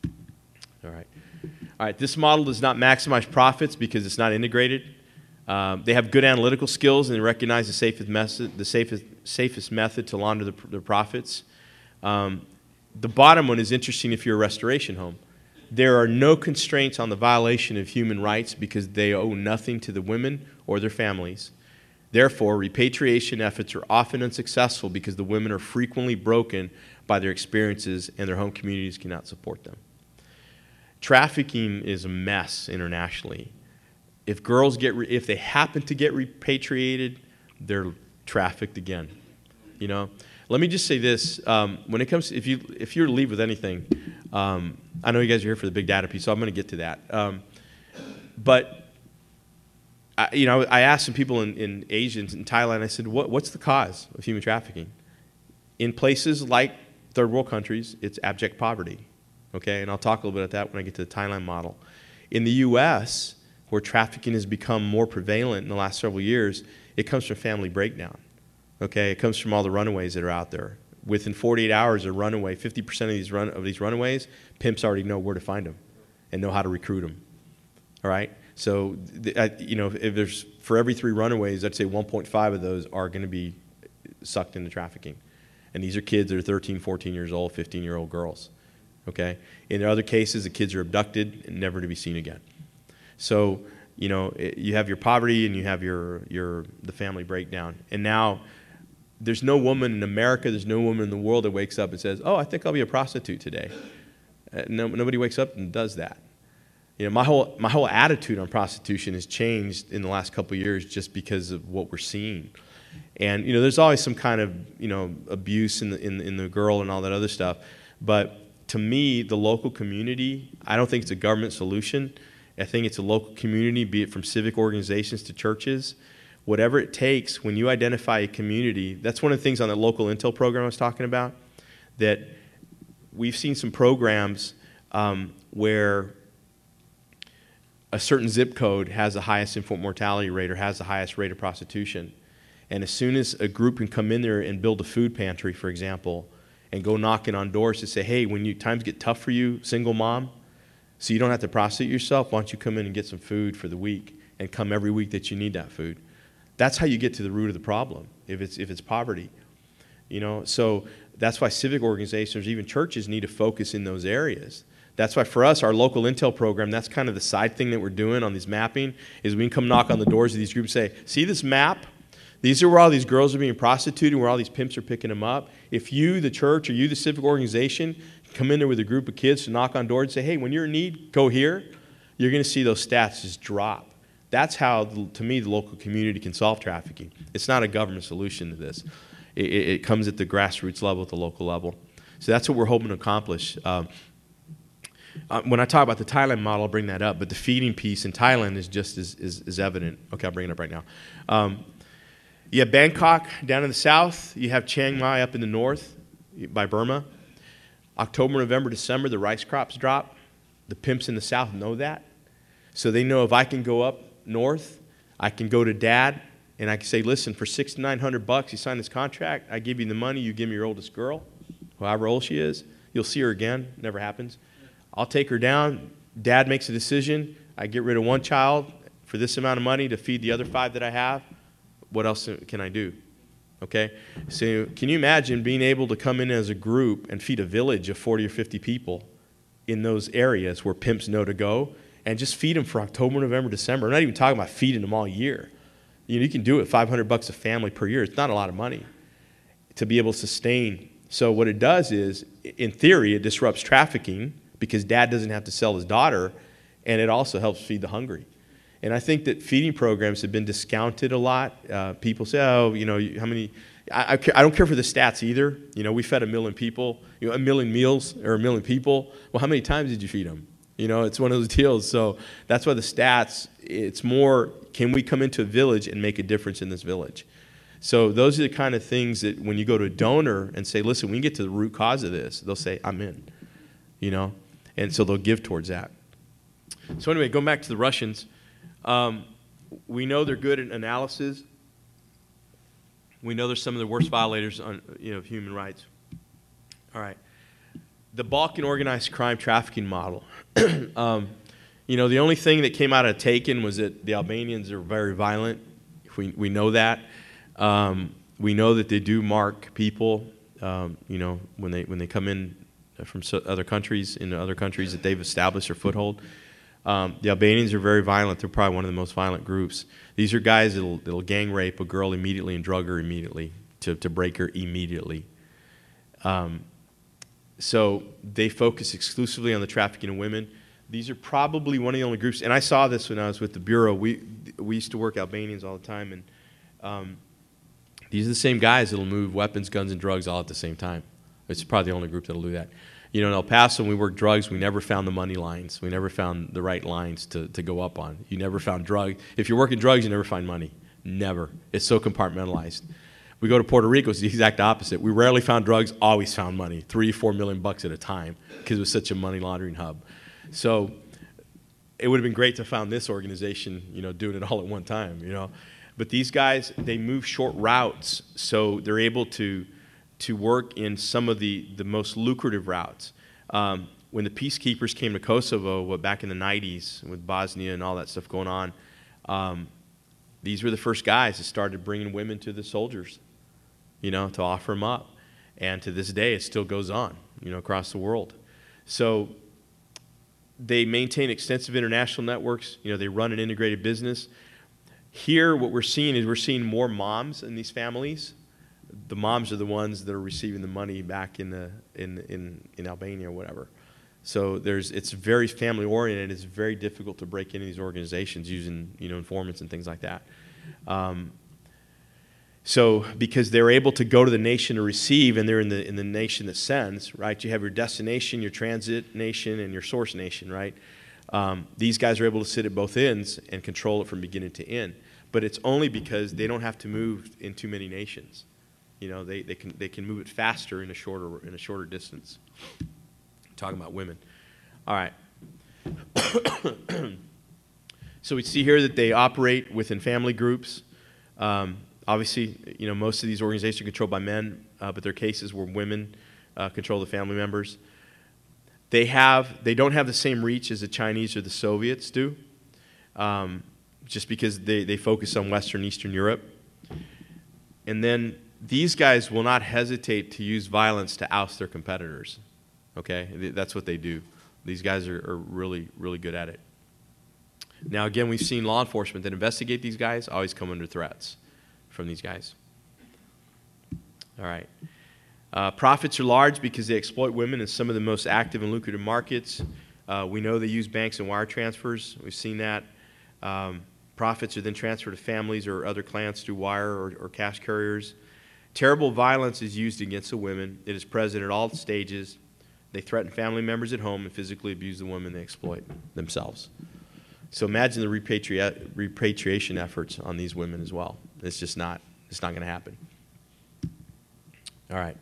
All right. All right. This model does not maximize profits because it's not integrated. Um, they have good analytical skills and they recognize the safest method, the safest, safest method to launder the, the profits. Um, the bottom one is interesting if you're a restoration home. There are no constraints on the violation of human rights because they owe nothing to the women or their families. Therefore, repatriation efforts are often unsuccessful because the women are frequently broken by their experiences and their home communities cannot support them. Trafficking is a mess internationally. If girls get, re- if they happen to get repatriated, they're trafficked again. You know, let me just say this: um, when it comes, to, if you if you're to leave with anything, um, I know you guys are here for the big data piece, so I'm going to get to that. Um, but I, you know, I asked some people in, in Asia and in Thailand. I said, what, "What's the cause of human trafficking?" In places like third world countries, it's abject poverty. Okay, and I'll talk a little bit about that when I get to the Thailand model. In the U S, where trafficking has become more prevalent in the last several years, it comes from family breakdown. Okay, it comes from all the runaways that are out there. Within forty-eight hours, a runaway, fifty percent of these run of these runaways, pimps already know where to find them and know how to recruit them. All right, so the, uh, you know, if there's for every three runaways, I'd say one point five of those are going to be sucked into trafficking, and these are kids that are thirteen, fourteen years old, fifteen-year-old girls. Okay, in other cases, the kids are abducted and never to be seen again. So, you know, it, you have your poverty and you have your, your the family breakdown. And now there's no woman in America, there's no woman in the world that wakes up and says, oh, I think I'll be a prostitute today. Uh, no, nobody wakes up and does that. You know, my whole, my whole attitude on prostitution has changed in the last couple of years just because of what we're seeing. And, you know, there's always some kind of, you know, abuse in the, in, in the girl and all that other stuff. But to me, the local community, I don't think it's a government solution. I think it's a local community, be it from civic organizations to churches. Whatever it takes, when you identify a community, that's one of the things on the local intel program I was talking about, that we've seen some programs um, where a certain zip code has the highest infant mortality rate or has the highest rate of prostitution. And as soon as a group can come in there and build a food pantry, for example, and go knocking on doors to say, hey, when you times get tough for you, single mom, so you don't have to prostitute yourself, why don't you come in and get some food for the week and come every week that you need that food. That's how you get to the root of the problem, if it's, if it's poverty. You know, so that's why civic organizations, even churches, need to focus in those areas. That's why for us, our local intel program, that's kind of the side thing that we're doing on this mapping, is we can come knock on the doors of these groups and say, see this map? These are where all these girls are being prostituted, where all these pimps are picking them up. If you, the church, or you, the civic organization, come in there with a group of kids to knock on doors and say, hey, when you're in need, go here, you're going to see those stats just drop. That's how, to me, the local community can solve trafficking. It's not a government solution to this. It, it comes at the grassroots level, at the local level. So that's what we're hoping to accomplish. Um, uh, when I talk about the Thailand model, I'll bring that up, but the feeding piece in Thailand is just as, as, as evident. Okay, I'll bring it up right now. Um, you have Bangkok down in the south. You have Chiang Mai up in the north by Burma. October, November, December, the rice crops drop. The pimps in the south know that. So they know if I can go up north, I can go to dad, and I can say, listen, for six to nine hundred bucks, you sign this contract, I give you the money, you give me your oldest girl, however old she is. You'll see her again. Never happens. I'll take her down. Dad makes a decision. I get rid of one child for this amount of money to feed the other five that I have. What else can I do? Okay? So can you imagine being able to come in as a group and feed a village of forty or fifty people in those areas where pimps know to go and just feed them for October, November, December? I'm not even talking about feeding them all year. You know, you can do it five hundred bucks a family per year. It's not a lot of money. to be able to sustain. So what it does is, in theory, it disrupts trafficking because dad doesn't have to sell his daughter, and it also helps feed the hungry. And I think that feeding programs have been discounted a lot. Uh, people say, oh, you know, how many, I, I, I don't care for the stats either. You know, we fed a million people, you know, a million meals or a million people. Well, how many times did you feed them? You know, it's one of those deals. So that's why the stats, it's more, can we come into a village and make a difference in this village? So those are the kind of things that when you go to a donor and say, listen, we can get to the root cause of this, they'll say, I'm in, you know, and so they'll give towards that. So anyway, going back to the Russians, um, we know they're good at analysis. We know they're some of the worst violators on, you know, of human rights. All right. The Balkan organized crime trafficking model. um, you know, the only thing that came out of Taken was that the Albanians are very violent. We, we know that. Um, we know that they do mark people, um, you know, when they when they come in from so other countries, into other countries that they've established their foothold. Um, the Albanians are very violent. They're probably one of the most violent groups. These are guys that'll, that'll gang rape a girl immediately and drug her immediately to, to break her immediately. Um, so they focus exclusively on the trafficking of women. These are probably one of the only groups, and I saw this when I was with the Bureau. We, we used to work Albanians all the time, and um, these are the same guys that'll move weapons, guns, and drugs all at the same time. It's probably the only group that'll do that. You know, in El Paso, when we worked drugs, we never found the money lines. We never found the right lines to, to go up on. You never found drug. If you're working drugs, you never find money. Never. It's so compartmentalized. We go to Puerto Rico, it's the exact opposite. We rarely found drugs, always found money, three, four million bucks at a time, because it was such a money laundering hub. So it would have been great to have found this organization, you know, doing it all at one time, you know. But these guys, they move short routes, so they're able to to work in some of the, the most lucrative routes. Um, when the peacekeepers came to Kosovo, what, back in the nineties, with Bosnia and all that stuff going on, um, these were the first guys that started bringing women to the soldiers, you know, to offer them up. And to this day, it still goes on, you know, across the world. So they maintain extensive international networks. You know, they run an integrated business. Here, what we're seeing is we're seeing more moms in these families. The moms are the ones that are receiving the money back in the in in in Albania or whatever. So there's it's very family oriented. It's very difficult to break into these organizations using, you know, informants and things like that. Um, so because they're able to go to the nation to receive, and they're in the in the nation that sends, right? You have your destination, your transit nation, and your source nation, right? Um, these guys are able to sit at both ends and control it from beginning to end. But it's only because they don't have to move in too many nations. You know, they, they can they can move it faster in a shorter in a shorter distance. I'm talking about women. All right. So we see here that they operate within family groups. Um, obviously, you know, most of these organizations are controlled by men, uh, but there are cases where women uh, control the family members. They have they don't have the same reach as the Chinese or the Soviets do, um, just because they, they focus on Western Eastern Europe. And then these guys will not hesitate to use violence to oust their competitors. Okay? That's what they do. These guys are, are really, really good at it. Now, again, we've seen law enforcement that investigate these guys always come under threats from these guys. All right. Uh, profits are large because they exploit women in some of the most active and lucrative markets. Uh, we know they use banks and wire transfers. We've seen that. Um, profits are then transferred to families or other clans through wire or, or cash carriers. Terrible violence is used against the women. It is present at all stages. They threaten family members at home and physically abuse the women they exploit themselves. So imagine the repatria- repatriation efforts on these women as well. It's just not, it's not going to happen. All right.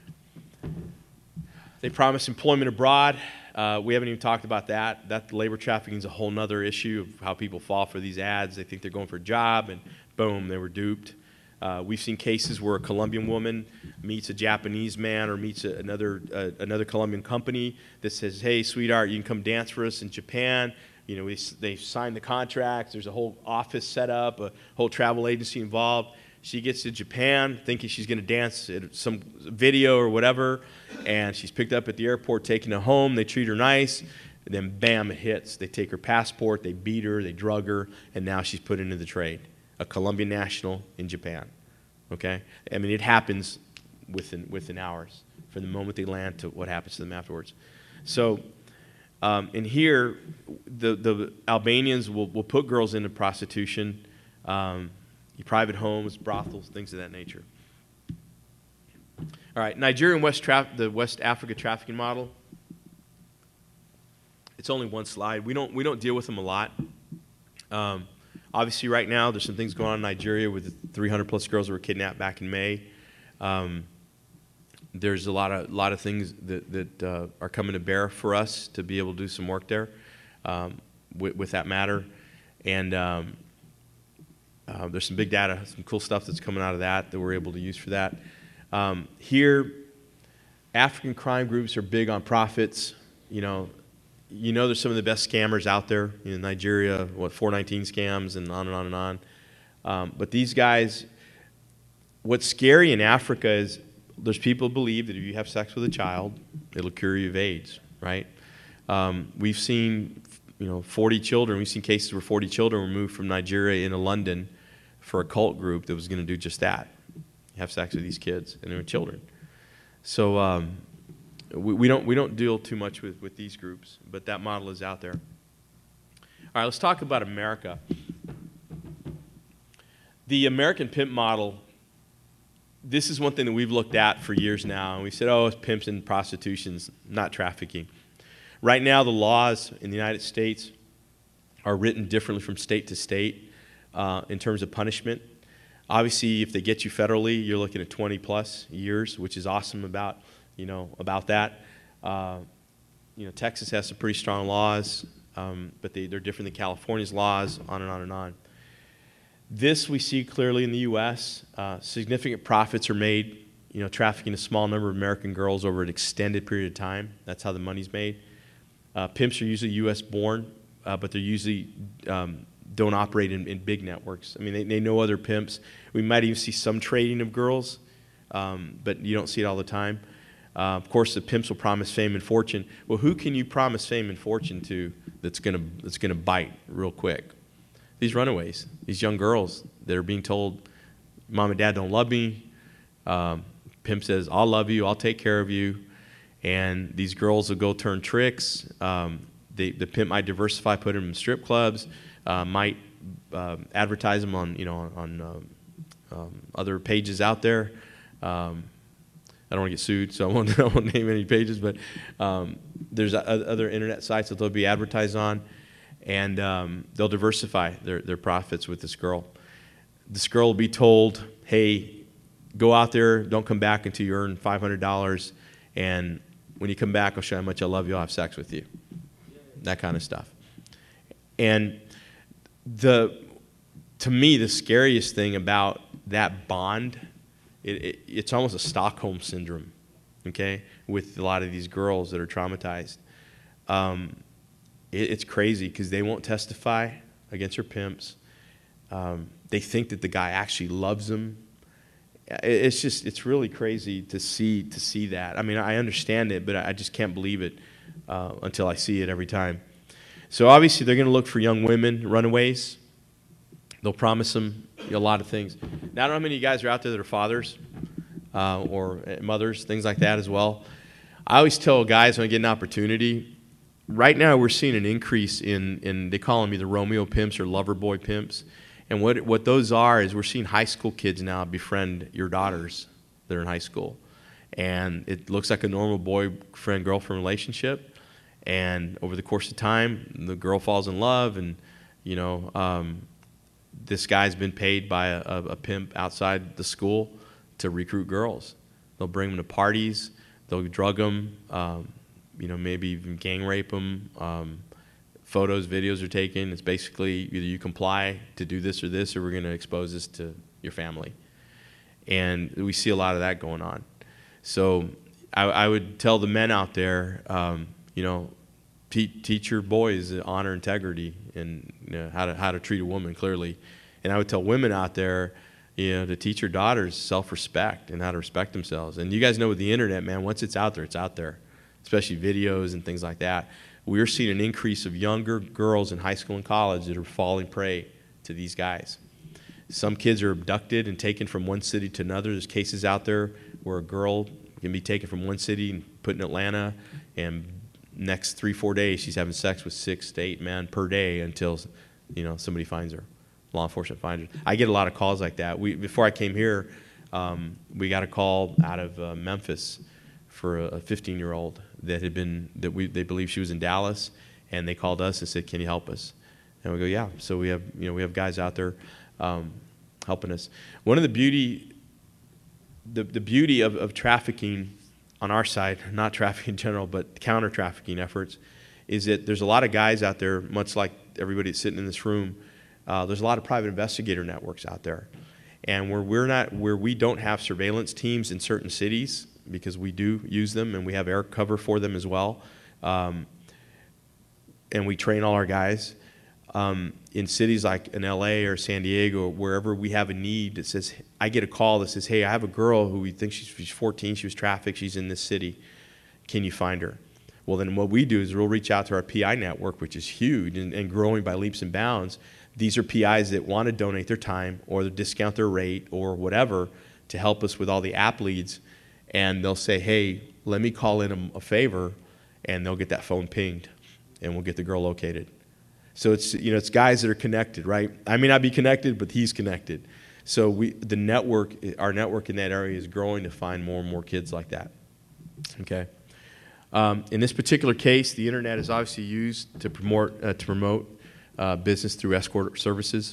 They promise employment abroad. Uh, we haven't even talked about that. That labor trafficking is a whole other issue of how people fall for these ads. They think they're going for a job, and boom, they were duped. Uh, we've seen cases where a Colombian woman meets a Japanese man or meets a, another uh, another Colombian company that says, "Hey, sweetheart, you can come dance for us in Japan." You know, we, they signed the contract. There's a whole office set up, a whole travel agency involved. She gets to Japan thinking she's going to dance at some video or whatever, and she's picked up at the airport, taken her home. They treat her nice, and then bam, it hits. They take her passport, they beat her, they drug her, and now she's put into the trade. A Colombian national in Japan. Okay? I mean, it happens within within hours, from the moment they land to what happens to them afterwards. So, um, and here, the the Albanians will will put girls into prostitution, um, private homes, brothels, things of that nature. All right, Nigeria and West Traf- the West Africa trafficking model. It's only one slide. We don't we don't deal with them a lot. Um, obviously, right now there's some things going on in Nigeria with three hundred plus girls that were kidnapped back in May. Um, there's a lot of lot of things that that uh, are coming to bear for us to be able to do some work there um, with, with that matter, and um, uh, there's some big data, some cool stuff that's coming out of that that we're able to use for that. Um, here, African crime groups are big on profits. You know. You know, there's some of the best scammers out there in Nigeria, what, four nineteen scams and on and on and on. Um, but these guys, what's scary in Africa is there's people who believe that if you have sex with a child, it'll cure you of AIDS, right? Um, we've seen, you know, forty children, we've seen cases where forty children were moved from Nigeria into London for a cult group that was going to do just that, have sex with these kids, and they were children. So, um, We, we don't we don't deal too much with, with these groups, but that model is out there. All right, let's talk about America. The American pimp model, this is one thing that we've looked at for years now, and we said, oh, it's pimps and prostitutions, not trafficking. Right now, the laws in the United States are written differently from state to state uh, in terms of punishment. Obviously, if they get you federally, you're looking at twenty plus years, which is awesome about you know, about that. Uh, you know, Texas has some pretty strong laws, um, but they, they're different than California's laws, on and on and on. This we see clearly in the U S Uh, significant profits are made, you know, trafficking a small number of American girls over an extended period of time. That's how the money's made. Uh, pimps are usually U S born, uh, but they're usually um, don't operate in, in big networks. I mean, they, they know other pimps. We might even see some trading of girls, um, but you don't see it all the time. Uh, of course, the pimps will promise fame and fortune. Well, who can you promise fame and fortune to that's gonna that's gonna bite real quick? These runaways, these young girls that are being told, "Mom and Dad don't love me." Um, pimp says, "I'll love you. I'll take care of you," and these girls will go turn tricks. Um, they, the pimp might diversify, put them in strip clubs, uh, might uh, advertise them on you know on uh, um, other pages out there. Um, I don't want to get sued, so I won't, I won't name any pages, but um, there's a, other internet sites that they'll be advertised on, and um, they'll diversify their, their profits with this girl. This girl will be told, hey, go out there, don't come back until you earn five hundred dollars, and when you come back, I'll show you how much I love you, I'll have sex with you. That kind of stuff. And the to me, the scariest thing about that bond, It, it, it's almost a Stockholm syndrome, okay, with a lot of these girls that are traumatized. Um, it, it's crazy because they won't testify against their pimps. Um, they think that the guy actually loves them. It, it's just, it's really crazy to see to see that. I mean, I understand it, but I just can't believe it uh, until I see it every time. So obviously, they're going to look for young women, runaways. They'll promise them a lot of things. Now, I don't know how many of you guys are out there that are fathers uh, or mothers, things like that as well. I always tell guys when I get an opportunity, right now we're seeing an increase in, in they call them either Romeo pimps or lover boy pimps. And what, what those are is we're seeing high school kids now befriend your daughters that are in high school. And it looks like a normal boyfriend-girlfriend relationship. And over the course of time, the girl falls in love and, you know, um, this guy's been paid by a, a, a pimp outside the school to recruit girls. They'll bring them to parties. They'll drug them, um, you know, maybe even gang rape them. Um, photos, videos are taken. It's basically either you comply to do this or this, or we're going to expose this to your family. And we see a lot of that going on. So I, I would tell the men out there, um, you know, te- teach your boys honor, integrity, and you know, how to how to treat a woman clearly. And I would tell women out there, you know, to teach your daughters self-respect and how to respect themselves. And you guys know with the internet, man, once it's out there, it's out there, especially videos and things like that. We're seeing an increase of younger girls in high school and college that are falling prey to these guys. Some kids are abducted and taken from one city to another. There's cases out there where a girl can be taken from one city and put in Atlanta, and next three, four days she's having sex with six to eight men per day until, you know, somebody finds her, law enforcement finds her. I get a lot of calls like that. We, before I came here, um, we got a call out of uh, Memphis for a fifteen-year-old that had been, that we, they believed she was in Dallas, and they called us and said, can you help us? And we go, yeah. So we have, you know, we have guys out there um, helping us. One of the beauty, the, the beauty of, of trafficking on our side, not trafficking in general, but counter-trafficking efforts, is that there's a lot of guys out there, much like everybody that's sitting in this room. Uh, there's a lot of private investigator networks out there. And where we're not, where we don't have surveillance teams in certain cities, because we do use them and we have air cover for them as well, um, and we train all our guys. Um, in cities like in L A or San Diego, or wherever we have a need that says, I get a call that says, hey, I have a girl who we think she's, she's fourteen, she was trafficked, she's in this city, can you find her? Well, then what we do is we'll reach out to our P I network, which is huge and, and growing by leaps and bounds. These are P Is that want to donate their time or discount their rate or whatever to help us with all the app leads, and they'll say, hey, let me call in a, a favor, and they'll get that phone pinged, and we'll get the girl located. So it's, you know, it's guys that are connected, right? I may not be connected, but he's connected. So we, the network, our network in that area is growing to find more and more kids like that. Okay. Um, in this particular case, the internet is obviously used to promote uh, to promote uh, business through escort services.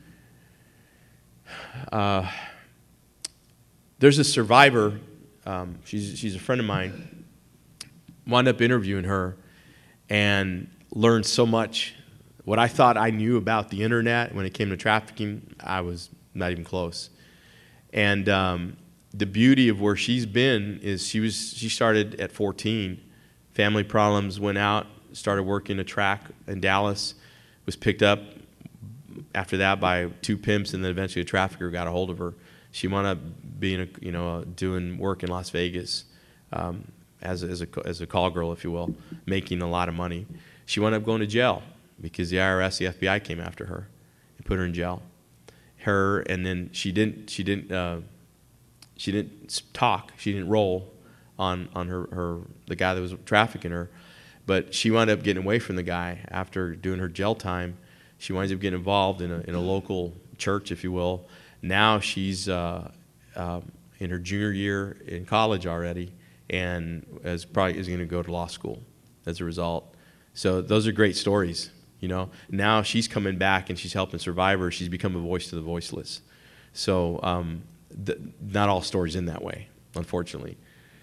Uh, there's a survivor. Um, she's she's a friend of mine. Wound up interviewing her, and learned so much. What I thought I knew about the internet when it came to trafficking, I was not even close. And um, the beauty of where she's been is she was she started at fourteen, family problems, went out, started working a track in Dallas, was picked up after that by two pimps, and then eventually a trafficker got a hold of her. She wound up being a, you know doing work in Las Vegas um, as a, as a as a call girl, if you will, making a lot of money. She wound up going to jail because the I R S, the F B I came after her and put her in jail. Her and then she didn't she didn't uh, she didn't talk. She didn't roll on on her, her the guy that was trafficking her, but she wound up getting away from the guy after doing her jail time. She winds up getting involved in a in a local church, if you will. Now she's uh, uh, in her junior year in college already, and is probably is going to go to law school as a result. So those are great stories. You know, now she's coming back and she's helping survivors. She's become a voice to the voiceless. So um, th- not all stories in that way, unfortunately.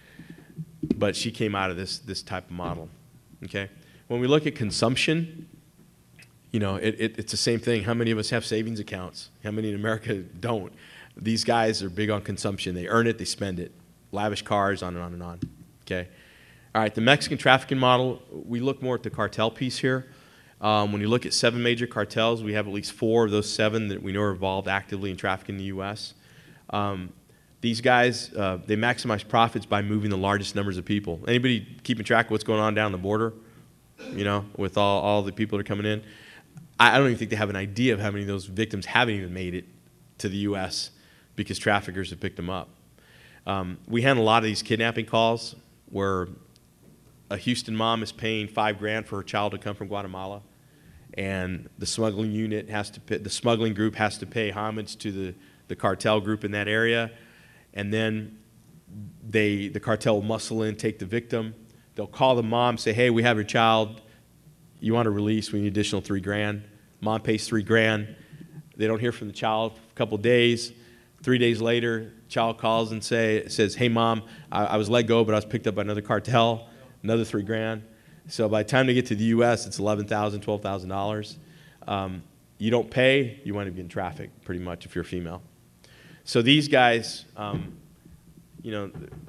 But she came out of this this type of model. Okay, when we look at consumption, you know, it, it, it's the same thing. How many of us have savings accounts? How many in America don't? These guys are big on consumption. They earn it, they spend it. Lavish cars, on and on and on. Okay. All right, the Mexican trafficking model, we look more at the cartel piece here. Um, when you look at seven major cartels, we have at least four of those seven that we know are involved actively in trafficking in the U S Um, these guys, uh, they maximize profits by moving the largest numbers of people. Anybody keeping track of what's going on down the border, you know, with all, all the people that are coming in? I, I don't even think they have an idea of how many of those victims haven't even made it to the U S because traffickers have picked them up. Um, we handle a lot of these kidnapping calls where a Houston mom is paying five grand for her child to come from Guatemala, and the smuggling unit has to pay, the smuggling group has to pay homage to the, the cartel group in that area, and then they the cartel will muscle in, take the victim. They'll call the mom, say, hey, we have your child. You want to release? We need additional three grand. Mom pays three grand. They don't hear from the child for a couple of days. Three days later, child calls and say says, hey, Mom, I, I was let go, but I was picked up by another cartel. Another three grand. So by the time they get to the U S, it's eleven thousand dollars, twelve thousand dollars. Um, you don't pay, you wind up getting trafficked, pretty much, if you're female. So these guys, um, you know,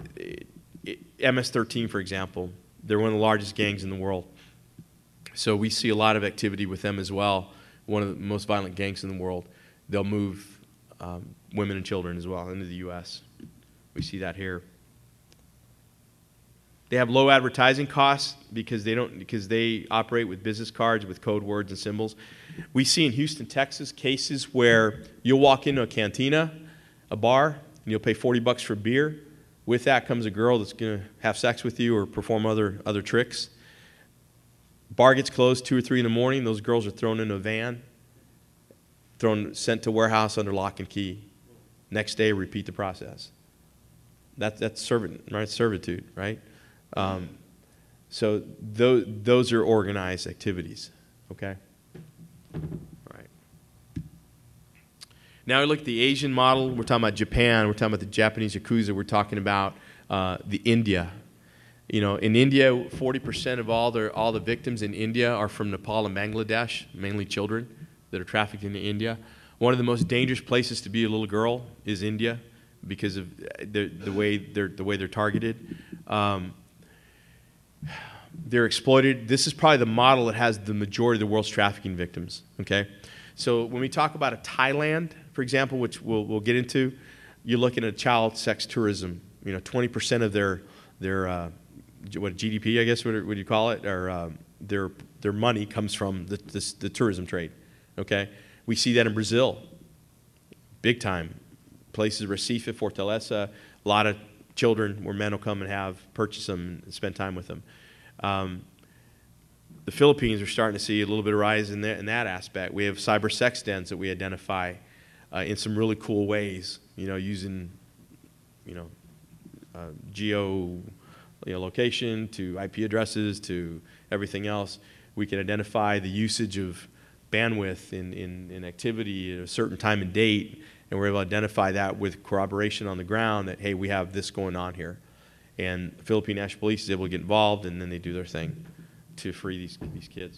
M S thirteen, for example, they're one of the largest gangs in the world. So we see a lot of activity with them as well. One of the most violent gangs in the world. They'll move um, women and children as well into the U S We see that here. They have low advertising costs because they don't because they operate with business cards with code words and symbols. We see in Houston, Texas, cases where you'll walk into a cantina, a bar, and you'll pay forty bucks for beer, With that comes a girl that's going to have sex with you or perform other other tricks. Bar gets closed two or three in the morning. Those girls are thrown into a van, thrown, sent to warehouse under lock and key. Next day, repeat the process. That, that's servant, right? Servitude, right? Um, so those, those are organized activities, okay? All right. Now we look at the Asian model. We're talking about Japan. We're talking about the Japanese Yakuza. We're talking about uh, the India. You know, in India, forty percent of all the, all the victims in India are from Nepal and Bangladesh, mainly children that are trafficked into India. One of the most dangerous places to be a little girl is India because of the, the, way, they're, the way they're targeted. Um, they're exploited. This is probably the model that has the majority of the world's trafficking victims, okay? So when we talk about a Thailand, for example, which we'll, we'll get into, you're looking at child sex tourism. You know, twenty percent of their, their uh, what G D P, I guess, what would you call it, or um, their their money comes from the, the the tourism trade. Okay, we see that in Brazil, big time. Places Recife, Fortaleza, a lot of children where men will come and have purchase them and spend time with them. Um, the Philippines are starting to see a little bit of rise in that in that aspect. We have cyber sex dens that we identify uh, in some really cool ways. You know, using you know uh, geo. You know, location to I P addresses to everything else. We can identify the usage of bandwidth in, in, in activity at a certain time and date, and we're able to identify that with corroboration on the ground that, hey, we have this going on here. And the Philippine National Police is able to get involved, and then they do their thing to free these, these kids.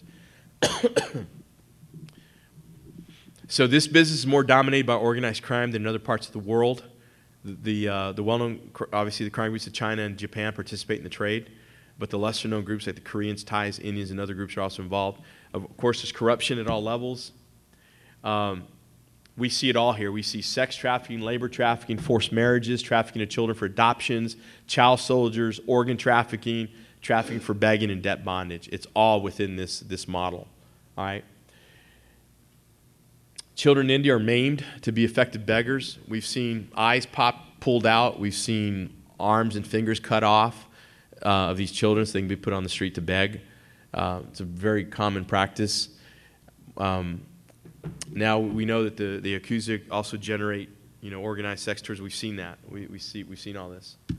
So this business is more dominated by organized crime than in other parts of the world. The, uh, the well-known, obviously the crime groups of China and Japan participate in the trade, but the lesser-known groups like the Koreans, Thais, Indians, and other groups are also involved. Of course, there's corruption at all levels. Um, we see it all here. We see sex trafficking, labor trafficking, forced marriages, trafficking of children for adoptions, child soldiers, organ trafficking, trafficking for begging, and debt bondage. It's all within this, this model, all right? Children in India are maimed to be effective beggars. We've seen eyes pop pulled out. We've seen arms and fingers cut off uh, of these children so they can be put on the street to beg. Uh, it's a very common practice. Um, now we know that the, the Yakuza also generate, you know, organized sex tours. We've seen that. We, we see, we've seen all this. All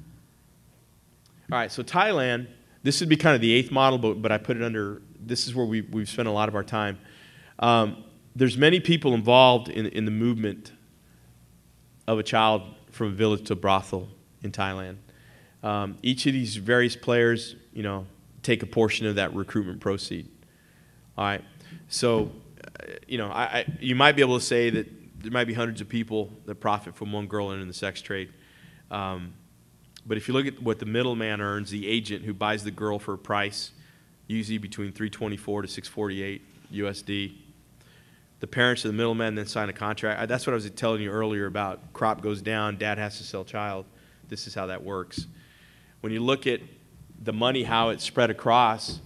right, so Thailand, this would be kind of the eighth model, but, but I put it under, this is where we, we've spent a lot of our time. Um, There's many people involved in, in the movement of a child from a village to a brothel in Thailand. Um, each of these various players, you know, take a portion of that recruitment proceed. All right. So, uh, you know, I, I, you might be able to say that there might be hundreds of people that profit from one girl entering the sex trade. Um, but if you look at what the middleman earns, the agent who buys the girl for a price, usually between three twenty-four to six forty-eight U S D. The parents of the middleman then sign a contract. That's what I was telling you earlier about crop goes down, dad has to sell child. This is how that works. When you look at the money, how it's spread across,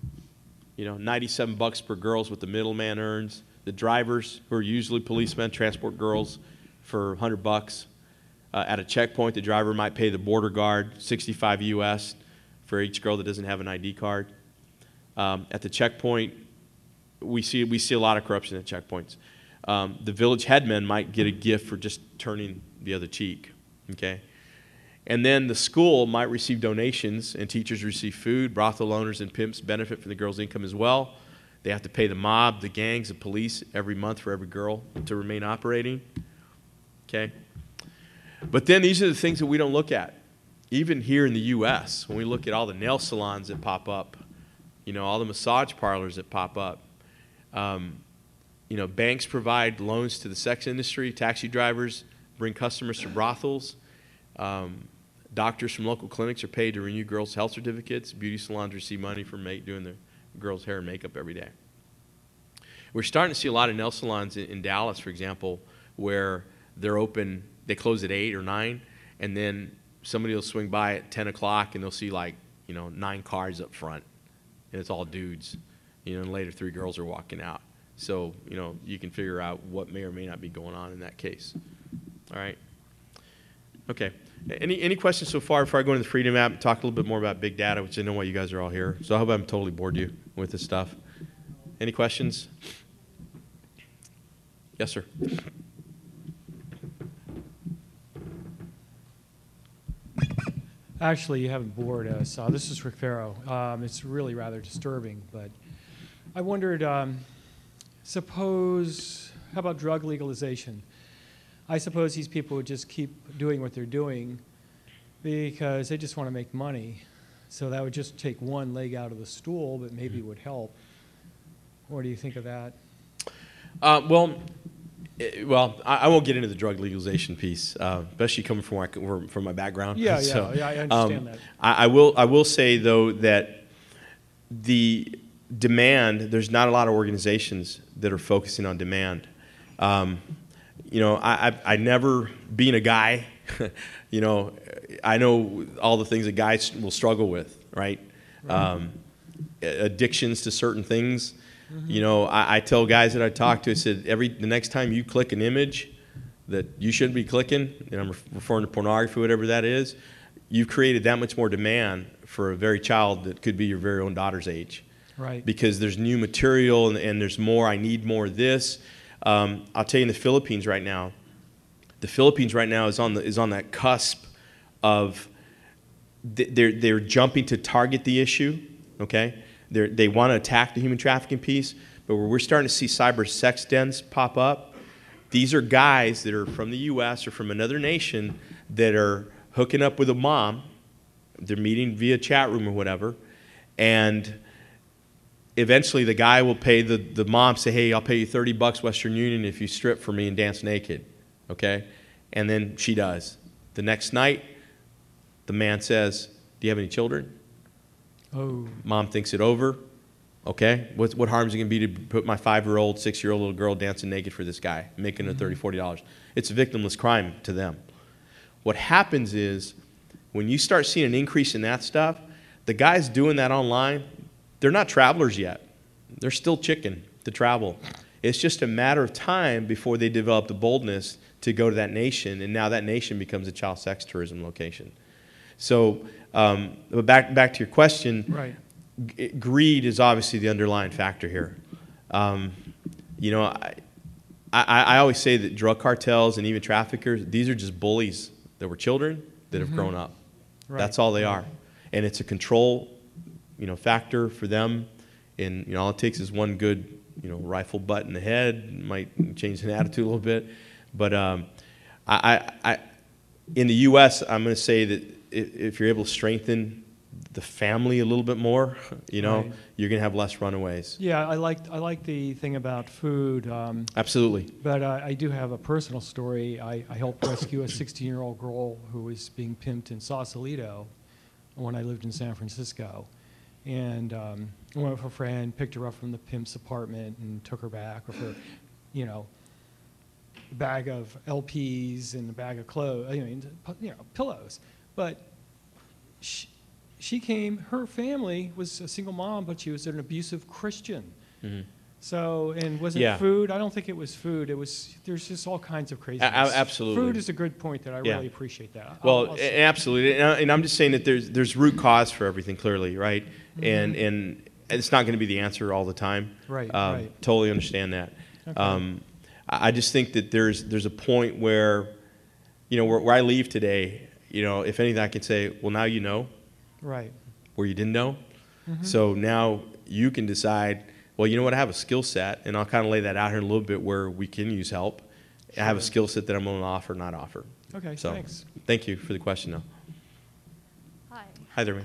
you know, ninety-seven bucks per girl is what the middleman earns. The drivers, who are usually policemen, transport girls for one hundred bucks. Uh, at a checkpoint, the driver might pay the border guard sixty-five U S for each girl that doesn't have an I D card. Um, at the checkpoint, We see we see a lot of corruption at checkpoints. Um, the village headman might get a gift for just turning the other cheek, okay? And then the school might receive donations, and teachers receive food. Brothel owners and pimps benefit from the girl's income as well. They have to pay the mob, the gangs, the police every month for every girl to remain operating, okay? But then these are the things that we don't look at. Even here in the U S, when we look at all the nail salons that pop up, you know, all the massage parlors that pop up, Um, you know, banks provide loans to the sex industry. Taxi drivers bring customers to brothels. Um, doctors from local clinics are paid to renew girls' health certificates. Beauty salons receive money for make, doing their girls' hair and makeup every day. We're starting to see a lot of nail salons in, in Dallas, for example, where they're open, they close at eight or nine, and then somebody will swing by at ten o'clock and they'll see like, you know, nine cars up front, and it's all dudes. You know, and later three girls are walking out. So, you know, you can figure out what may or may not be going on in that case. All right? Okay. Any any questions so far before I go into the Freedom app and talk a little bit more about big data, which I know why you guys are all here. So I hope I haven't totally bored you with this stuff. Any questions? Yes, sir. Actually, you haven't bored us. Uh, this is Rick Farrow. Um, it's really rather disturbing, but I wondered, um, suppose, how about drug legalization? I suppose these people would just keep doing what they're doing because they just want to make money. So that would just take one leg out of the stool, but maybe it would help. What do you think of that? Uh, well, eh, well, I, I won't get into the drug legalization piece, uh, especially coming from, where I, c- from my background. Yeah, yeah, So, yeah, I understand um, that. I, I will. I will say though that the demand. There's not a lot of organizations that are focusing on demand. Um, you know, I, I, I never being a guy. You know, I know all the things that guys will struggle with, right? Right. Um, addictions to certain things. Mm-hmm. You know, I, I tell guys that I talk to, I said, every the next time you click an image that you shouldn't be clicking, and I'm referring to pornography, whatever that is, you've created that much more demand for a very child that could be your very own daughter's age. Right. Because there's new material and, and there's more, I need more of this. Um, I'll tell you in the Philippines right now, the Philippines right now is on the is on that cusp of they're they're jumping to target the issue, okay? They they want to attack the human trafficking piece, but where we're starting to see cyber sex dens pop up, these are guys that are from the U S or from another nation that are hooking up with a mom. They're meeting via chat room or whatever, and eventually the guy will pay the, the mom, say, hey, I'll pay you thirty bucks Western Union if you strip for me and dance naked, okay? And then she does. The next night, the man says, do you have any children? Oh, Mom thinks it over. Okay, what, what harm is it going to be to put my five-year-old, six-year-old little girl dancing naked for this guy, making her thirty dollars, forty dollars? It's a victimless crime to them. What happens is when you start seeing an increase in that stuff, the guys doing that online, they're not travelers yet. They're still chicken to travel. It's just a matter of time before they develop the boldness to go to that nation, and now that nation becomes a child sex tourism location. So, um, but back back to your question, right. g- greed is obviously the underlying factor here. Um, you know, I, I I always say that drug cartels and even traffickers, these are just bullies that were children that have Mhm. grown up. Right. That's all they are, and it's a control, you know, factor for them. And you know, all it takes is one good, you know, rifle butt in the head, might change an attitude a little bit. But um, I, I, I, in the U S, I'm going to say that if, if you're able to strengthen the family a little bit more, you know, Right. you're going to have less runaways. Yeah, I like I like the thing about food. Um, Absolutely. But uh, I do have a personal story. I, I helped rescue a sixteen-year-old girl who was being pimped in Sausalito when I lived in San Francisco. And um, I went with a friend, picked her up from the pimp's apartment, and took her back with her, you know, bag of L Ps and a bag of clothes, I mean, you know, pillows. But she, she came, her family was a single mom, but she was an abusive Christian. Mm-hmm. So, and was it Yeah. food? I don't think it was food. It was, there's just all kinds of craziness. A- absolutely. Food is a good point that I Yeah. really appreciate that. I'll- Well, I'll a- say- absolutely, and, I, and I'm just saying that there's there's root cause for everything clearly, right? And and it's not going to be the answer all the time. Right, Um, right. Totally understand that. Okay. Um, I I just think that there's there's a point where, you know, where, where I leave today, you know, if anything, I can say, well, now you know Right. where you didn't know. Mhm. So now you can decide, well, you know what, I have a skill set, and I'll kind of lay that out here in a little bit where we can use help. I have a Sure. skill set that I'm willing to offer, not offer. Okay, So thanks. thank you for the question, though. Hi. Hi there, man.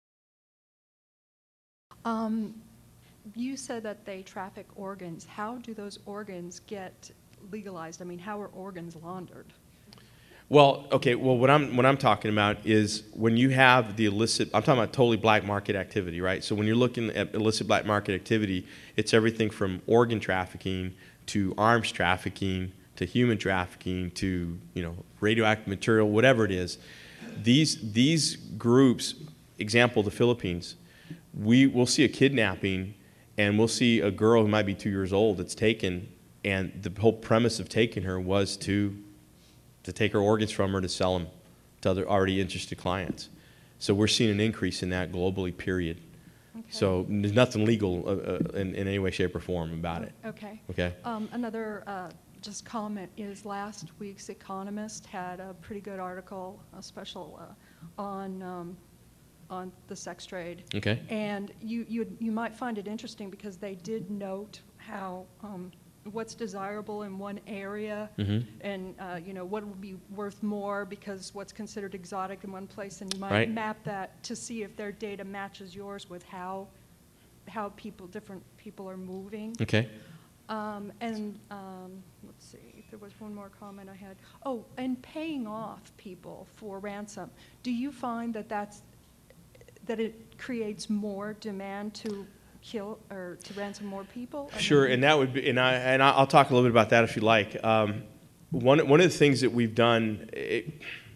Um, you said that they traffic organs. How do those organs get legalized? I mean, how are organs laundered? Well, okay. Well, what I'm what I'm talking about is when you have the illicit. I'm talking about totally black market activity, right? So when you're looking at illicit black market activity, it's everything from organ trafficking to arms trafficking to human trafficking to, you know, radioactive material, whatever it is. These these groups, example, the Philippines, we will see a kidnapping, and we'll see a girl who might be two years old that's taken, and the whole premise of taking her was to to take her organs from her to sell them to other already interested clients. So we're seeing an increase in that globally, period. Okay. So there's nothing legal uh, uh, in, in any way, shape, or form about it. Okay. Okay? Um, Another uh, just comment is last week's Economist had a pretty good article, a special uh, on um, on the sex trade. Okay. And you, you you might find it interesting because they did note how um, what's desirable in one area, Mhm. and uh, you know what would be worth more because what's considered exotic in one place, and you might Right. map that to see if their data matches yours with how how people different people are moving. Okay. Um, and um, let's see, there was one more comment I had. Oh, and paying off people for ransom. Do you find that that's that it creates more demand to kill or to ransom more people? I Sure, mean- and that would be, and I and I'll talk a little bit about that if you like. Um, one one of the things that we've done, it,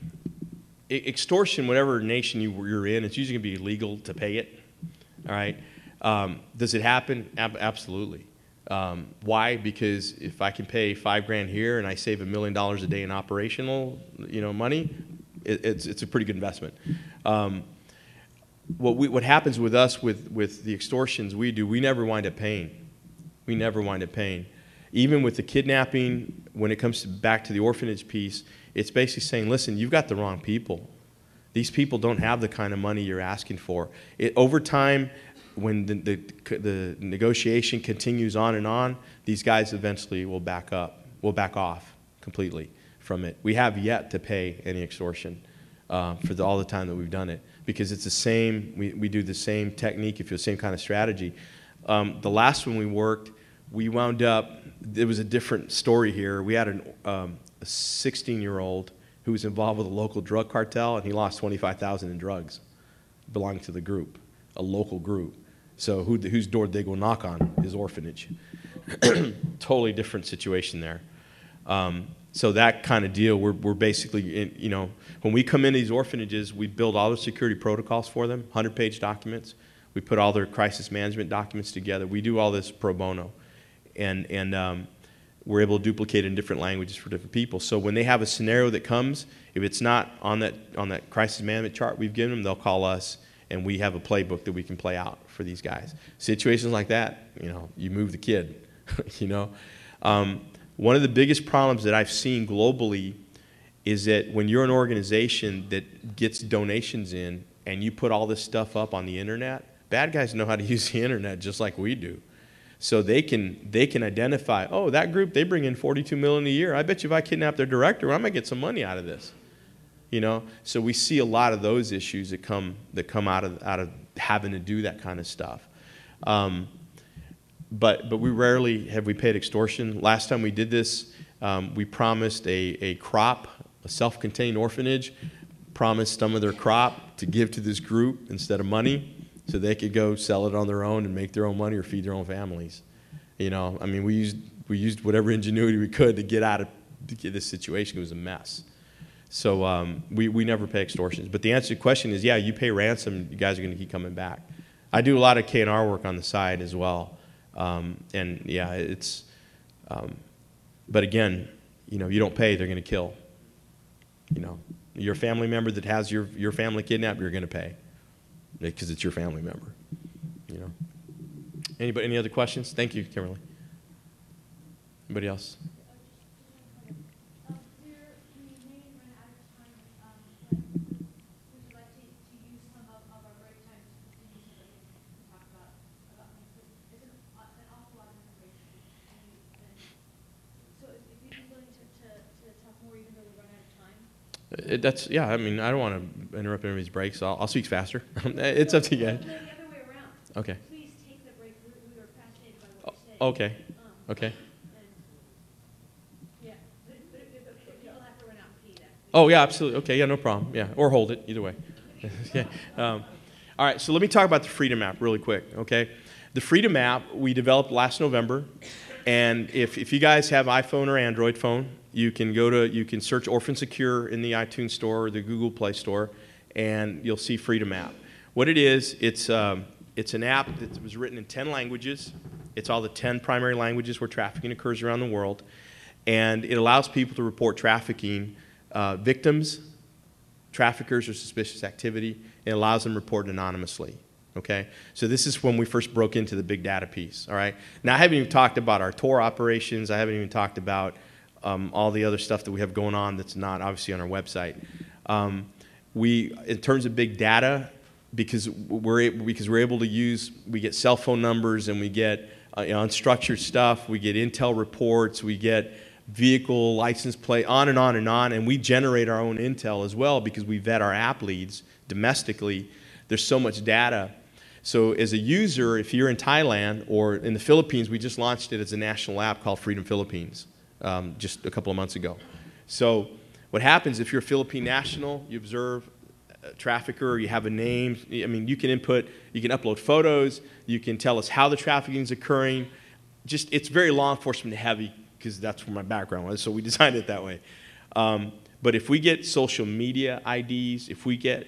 it, extortion, whatever nation you, you're in, it's usually going to be illegal to pay it. All right. Um, does it happen? Ab- absolutely. Um, why? Because if I can pay five grand here and I save a million dollars a day in operational, you know, money, it, it's it's a pretty good investment. Um, what we what happens with us with with the extortions we do, we never wind up paying. We never wind up paying. Even with the kidnapping, when it comes to back to the orphanage piece, it's basically saying, listen, you've got the wrong people. These people don't have the kind of money you're asking for. It, over time, when the, the, the negotiation continues on and on, these guys eventually will back up, will back off completely from it. We have yet to pay any extortion uh, for the, all the time that we've done it, because it's the same, we, we do the same technique, if you will, same kind of strategy. Um, the last one we worked, we wound up, it was a different story here. We had an, um, a sixteen-year-old who was involved with a local drug cartel, and he lost twenty-five thousand dollars in drugs belonging to the group, a local group. So who, whose door did they go knock on? His orphanage. Totally different situation there. Um, so that kind of deal, we're, we're basically, in, you know, when we come into these orphanages, we build all the security protocols for them, hundred-page documents. We put all their crisis management documents together. We do all this pro bono. And, and um, we're able to duplicate it in different languages for different people. So when they have a scenario that comes, if it's not on that, on that crisis management chart we've given them, they'll call us, and we have a playbook that we can play out for these guys. Situations like that, you know, you move the kid, you know. Um, one of the biggest problems that I've seen globally is that when you're an organization that gets donations in and you put all this stuff up on the internet, bad guys know how to use the internet just like we do. So they can they can identify, oh, that group, they bring in forty-two million dollars a year. I bet you if I kidnap their director, I might get some money out of this. You know, so we see a lot of those issues that come that come out of out of having to do that kind of stuff. Um, but but we rarely have we paid extortion. Last time we did this, um, we promised a a crop, a self-contained orphanage, promised some of their crop to give to this group instead of money, so they could go sell it on their own and make their own money or feed their own families. You know, I mean, we used we used whatever ingenuity we could to get out of to get this situation. It was a mess. So um, we, we never pay extortions. But the answer to the question is, yeah, you pay ransom, you guys are going to keep coming back. I do a lot of K and R work on the side as well. Um, and, yeah, it's, um, but again, you know, you don't pay, they're going to kill. You know, your family member that has your, your family kidnapped, you're going to pay because it's your family member, you know. Anybody, any other questions? Thank you, Kimberly. Anybody else? It, that's, yeah, I mean, I don't want to interrupt anybody's breaks, so I'll, I'll speak faster. It's up to you guys. No, the other way around. Okay. Please take the break. We we were fascinated by what you said. Okay. Um, Okay. and- Yeah, but but if if- if you'll have to run out and pee that. Oh, yeah, absolutely. Okay, yeah, no problem. Yeah, or hold it, either way. Yeah. Um, all right, so let me talk about the Freedom App really quick, okay? The Freedom App we developed last November, and if, if you guys have iPhone or Android phone, you can go to, you can search Orphan Secure in the iTunes Store or the Google Play Store, and you'll see Freedom App. What it is, it's, um, it's an app that was written in ten languages. It's all the ten primary languages where trafficking occurs around the world, and it allows people to report trafficking uh, victims, traffickers or suspicious activity. It allows them to report anonymously. Okay, so this is when we first broke into the big data piece. All right, now I haven't even talked about our Tor operations. I haven't even talked about um, all the other stuff that we have going on that's not obviously on our website. Um, we, in terms of big data, because we're because we're able to use, we get cell phone numbers and we get uh, you know, unstructured stuff. We get intel reports. We get vehicle license plate, on and on and on, and we generate our own intel as well because we vet our app leads domestically. There's so much data. So as a user, if you're in Thailand or in the Philippines, we just launched it as a national app called Freedom Philippines um, just a couple of months ago. So what happens if you're a Philippine national, you observe a trafficker, you have a name, I mean, you can input, you can upload photos, you can tell us how the trafficking is occurring. Just, it's very law enforcement heavy because that's where my background was, so we designed it that way. Um, but if we get social media I Ds, if we get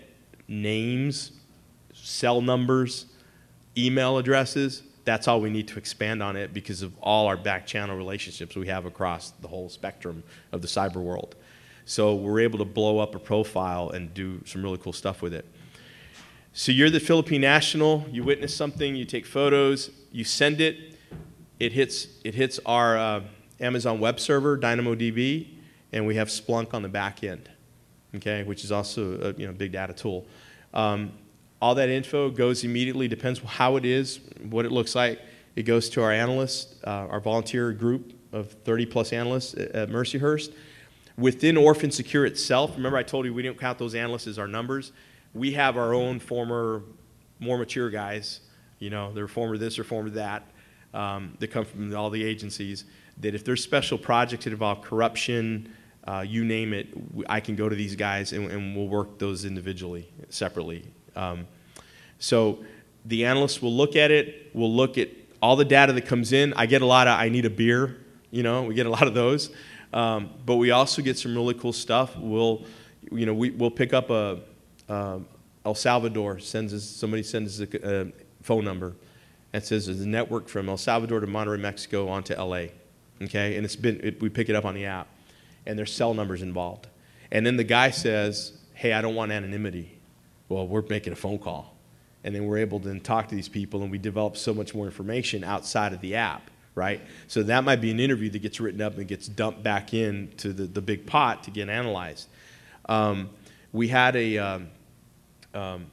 names, cell numbers, email addresses, that's all we need to expand on it because of all our back channel relationships we have across the whole spectrum of the cyber world. So we're able to blow up a profile and do some really cool stuff with it. So you're the Philippine national, you witness something, you take photos, you send it, it hits, it hits our uh, Amazon web server, DynamoDB, and we have Splunk on the back end, okay, which is also a you know, big data tool. Um, All that info goes immediately, depends how it is, what it looks like. It goes to our analysts, uh, our volunteer group of thirty plus analysts at Mercyhurst. Within Orphan Secure itself, remember I told you we didn't count those analysts as our numbers. We have our own former, more mature guys, you know, they're former this or former that, um, that come from all the agencies, that if there's special projects that involve corruption, uh, you name it, I can go to these guys and, and we'll work those individually, separately. Um, so the analysts will look at it, we'll look at all the data that comes in. I get a lot of, I need a beer, you know, we get a lot of those. Um, but we also get some really cool stuff. We'll, you know, we, we'll pick up a, uh, El Salvador, sends us, somebody sends us a, a phone number and says there's a network from El Salvador to Monterrey, Mexico onto L A, okay? And it's been, it, we pick it up on the app and there's cell numbers involved. And then the guy says, hey, I don't want anonymity. Well, we're making a phone call. And then we're able to then talk to these people and we develop so much more information outside of the app, right? So that might be an interview that gets written up and gets dumped back into the, the big pot to get analyzed. Um, we had a, um, um,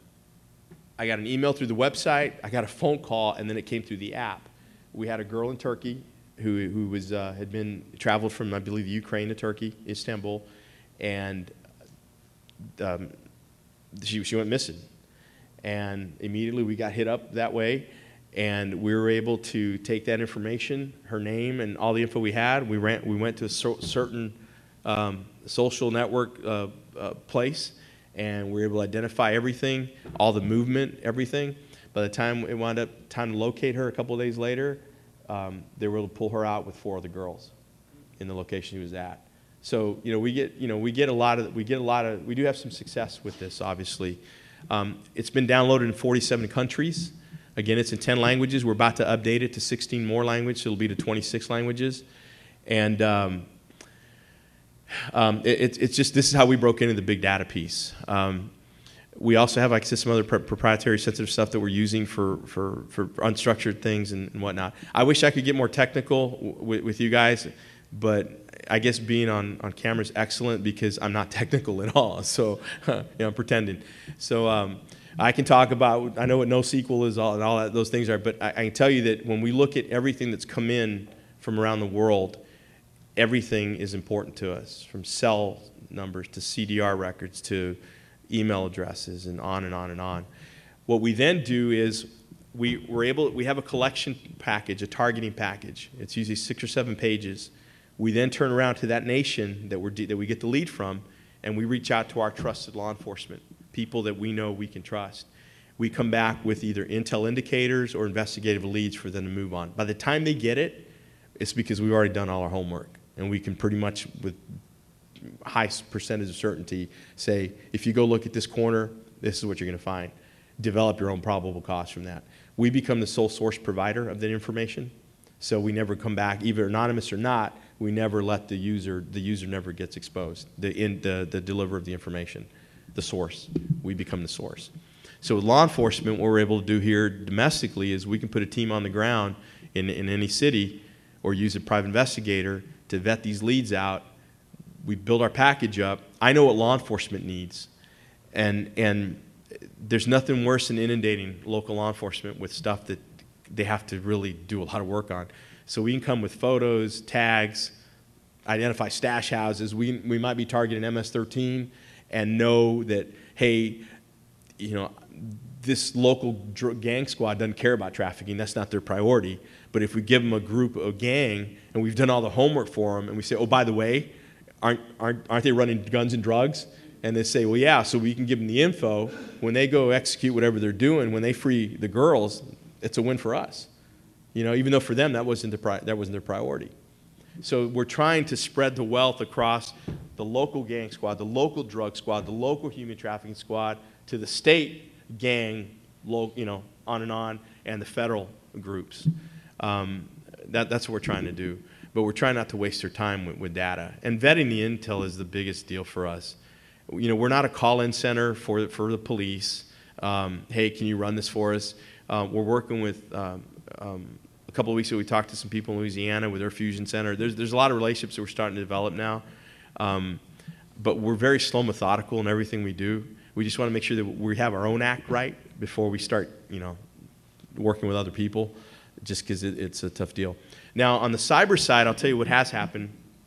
I got an email through the website, I got a phone call, and then it came through the app. We had a girl in Turkey who, who was, uh, had been, traveled from, I believe, Ukraine to Turkey, Istanbul, and um, she, she went missing. And immediately we got hit up that way, and we were able to take that information, her name and all the info we had. We, ran, we went to a cer certain um, social network uh, uh, place, and we were able to identify everything, all the movement, everything. By the time it wound up time to locate her a couple of days later, um, they were able to pull her out with four other girls in the location she was at. So you know we get you know we get a lot of we get a lot of we do have some success with this, obviously. Um, it's been downloaded in forty-seven countries. Again, it's in ten languages. We're about to update it to sixteen more languages, so it'll be to twenty-six languages. And um, um, it, it's just, this is how we broke into the big data piece. Um, we also have, like I said, some other proprietary sensitive stuff that we're using for, for, for unstructured things and, and whatnot. I wish I could get more technical w with you guys, but I guess being on, on camera is excellent because I'm not technical at all, so you know, I'm pretending. So um, I can talk about, I know what NoSQL is all, and all that, those things are, but I, I can tell you that when we look at everything that's come in from around the world, everything is important to us, from cell numbers to C D R records to email addresses and on and on and on. What we then do is we, we're able, we have a collection package, a targeting package. It's usually six or seven pages. We then turn around to that nation that, we're, that we get the lead from, and we reach out to our trusted law enforcement, people that we know we can trust. We come back with either intel indicators or investigative leads for them to move on. By the time they get it, it's because we've already done all our homework, and we can pretty much, with high percentage of certainty, say, if you go look at this corner, this is what you're going to find. Develop your own probable cause from that. We become the sole source provider of that information, so we never come back, either anonymous or not. We never let the user, the user never gets exposed, the, in, the, the deliverer of the information. the source. We become the source. So with law enforcement, what we're able to do here domestically is we can put a team on the ground in, in any city or use a private investigator to vet these leads out. We build our package up. I know what law enforcement needs. And, and there's nothing worse than inundating local law enforcement with stuff that they have to really do a lot of work on. So we can come with photos, tags, identify stash houses. We, we might be targeting M S thirteen and know that, hey, you know, this local dr- gang squad doesn't care about trafficking. That's not their priority. But if we give them a group, a gang, and we've done all the homework for them, and we say, oh, by the way, aren't, aren't, aren't they running guns and drugs? And they say, well, yeah, so we can give them the info. When they go execute whatever they're doing, when they free the girls, it's a win for us. You know, even though for them that wasn't, the pri- that wasn't their priority. So we're trying to spread the wealth across the local gang squad, the local drug squad, the local human trafficking squad, to the state gang, lo- you know, on and on, and the federal groups. Um, that, that's what we're trying to do. But we're trying not to waste their time with, with data. And vetting the intel is the biggest deal for us. You know, we're not a call-in center for, for the police. Um, hey, can you run this for us? Uh, we're working with, um, um, a couple of weeks ago we talked to some people in Louisiana with their fusion center. There's, there's a lot of relationships that we're starting to develop now. Um, but we're very slow, methodical in everything we do. We just want to make sure that we have our own act right before we start, you know, working with other people, just because it, it's a tough deal. Now, on the cyber side, I'll tell you what has happened.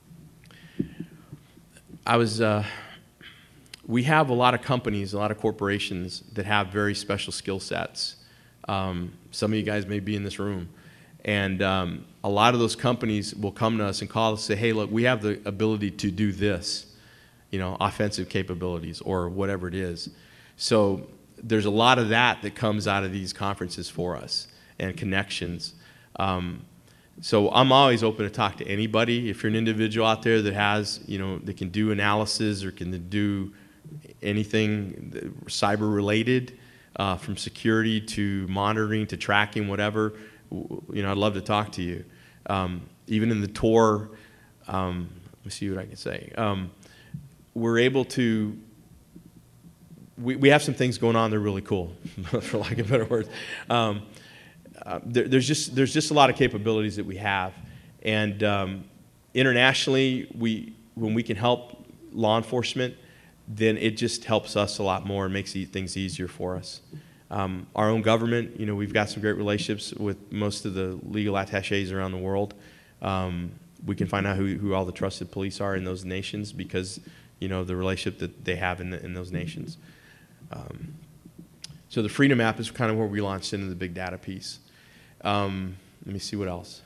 I was, uh, we have a lot of companies, a lot of corporations that have very special skill sets. Um, some of you guys may be in this room. And um, a lot of those companies will come to us and call us and say, hey, look, we have the ability to do this, you know, offensive capabilities or whatever it is. So there's a lot of that that comes out of these conferences for us and connections. Um, so I'm always open to talk to anybody. If you're an individual out there that has, you know, that can do analysis or can do anything cyber related, uh, from security to monitoring to tracking, whatever, you know, I'd love to talk to you. Um, even in the tour, um, let me see what I can say. Um, we're able to, we, we have some things going on that are really cool, for lack of better words. Um, uh, there, there's just there's just a lot of capabilities that we have, and um, internationally, we when we can help law enforcement, then it just helps us a lot more and makes things easier for us. Um, our own government, you know, we've got some great relationships with most of the legal attachés around the world. Um, we can find out who, who all the trusted police are in those nations because, you know, the relationship that they have in, the, in those nations. Um, so the Freedom app is kind of where we launched into the big data piece. Um, let me see what else.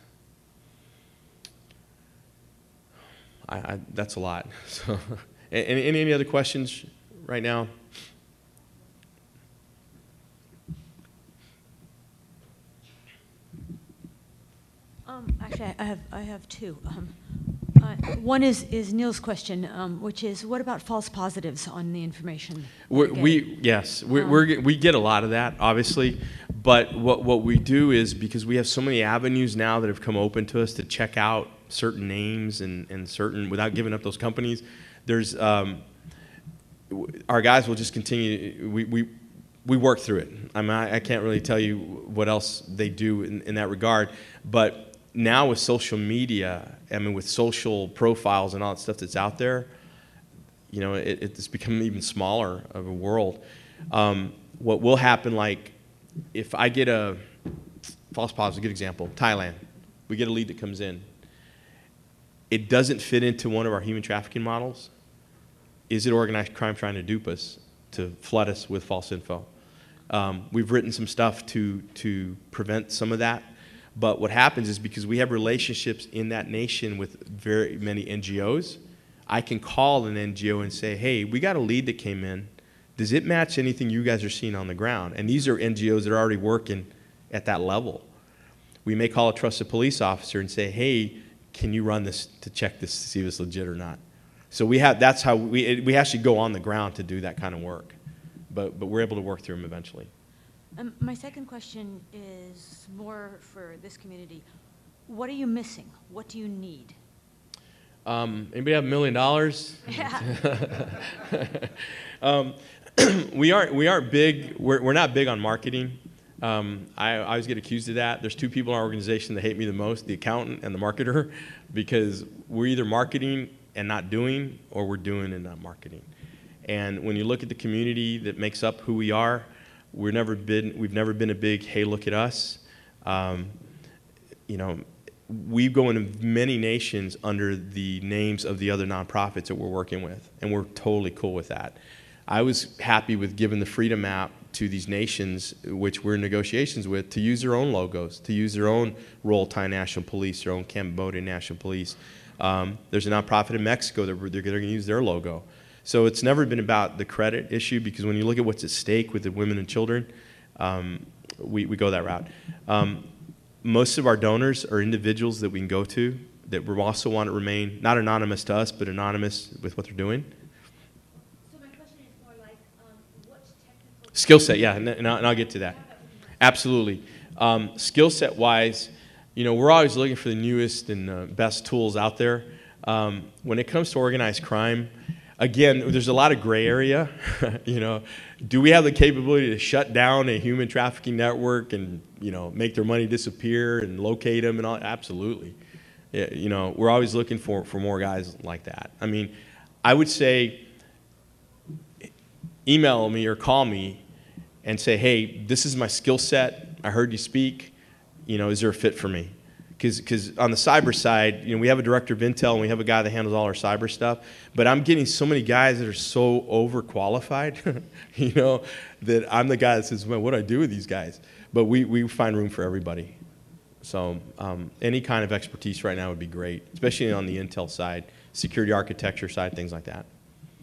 I, I, that's a lot. So, any, any other questions right now? Um, actually, I have I have two. Um, uh, one is is Neil's question, um, which is, what about false positives on the information? We're, we yes, we're, um, we're, we get a lot of that, obviously. But what what we do is, because we have so many avenues now that have come open to us to check out certain names and, and certain without giving up those companies. There's um, our guys will just continue. We we. We work through it. I mean, I, I can't really tell you what else they do in, in that regard. But now with social media, I mean, with social profiles and all that stuff that's out there, you know, it, it's become even smaller of a world. Um, what will happen, like, if I get a false positive, a good example, Thailand, we get a lead that comes in. It doesn't fit into one of our human trafficking models. Is it organized crime trying to dupe us, to flood us with false info? Um, we've written some stuff to to prevent some of that, but what happens is, because we have relationships in that nation with very many N G Os, I can call an N G O and say, hey, we got a lead that came in. Does it match anything you guys are seeing on the ground? And these are N G Os that are already working at that level. We may call a trusted police officer and say, hey, can you run this to check this to see if it's legit or not? So we have, that's how we, we actually go on the ground to do that kind of work. But, but we're able to work through them eventually. Um, my second question is more for this community. What are you missing? What do you need? Um, anybody have a million dollars? um, we aren't we aren't big. We're we're not big on marketing. Um, I, I always get accused of that. There's two people in our organization that hate me the most: the accountant and the marketer, because we're either marketing and not doing, or we're doing and not marketing. And when you look at the community that makes up who we are, we're never been we've never been a big "Hey, look at us." Um, you know. We go into many nations under the names of the other nonprofits that we're working with, and we're totally cool with that. I was happy with giving the Freedom app to these nations, which we're in negotiations with, to use their own logos, to use their own Royal Thai National Police, their own Cambodian National Police. Um, there's a nonprofit in Mexico that they're going to use their logo. So it's never been about the credit issue, because when you look at what's at stake with the women and children, um, we, we go that route. Um, Most of our donors are individuals that we can go to that we also want to remain not anonymous to us, but anonymous with what they're doing. So my question is more like, um, what technical... Skill set, yeah, and, and, I'll, and I'll get to that. Absolutely. Um, skill set wise, you know, we're always looking for the newest and uh, best tools out there. Um, when it comes to organized crime, again, there's a lot of gray area. You know, do we have the capability to shut down a human trafficking network and, you know, make their money disappear and locate them and all? Absolutely. Yeah, you know, we're always looking for, for more guys like that. I mean, I would say email me or call me and say, hey, this is my skill set. I heard you speak. You know, is there a fit for me? Because on the cyber side, you know, we have a director of intel and we have a guy that handles all our cyber stuff. But I'm getting so many guys that are so overqualified, you know, that I'm the guy that says, man, what do I do with these guys? But we, we find room for everybody. So um, any kind of expertise right now would be great, especially on the intel side, security architecture side, things like that.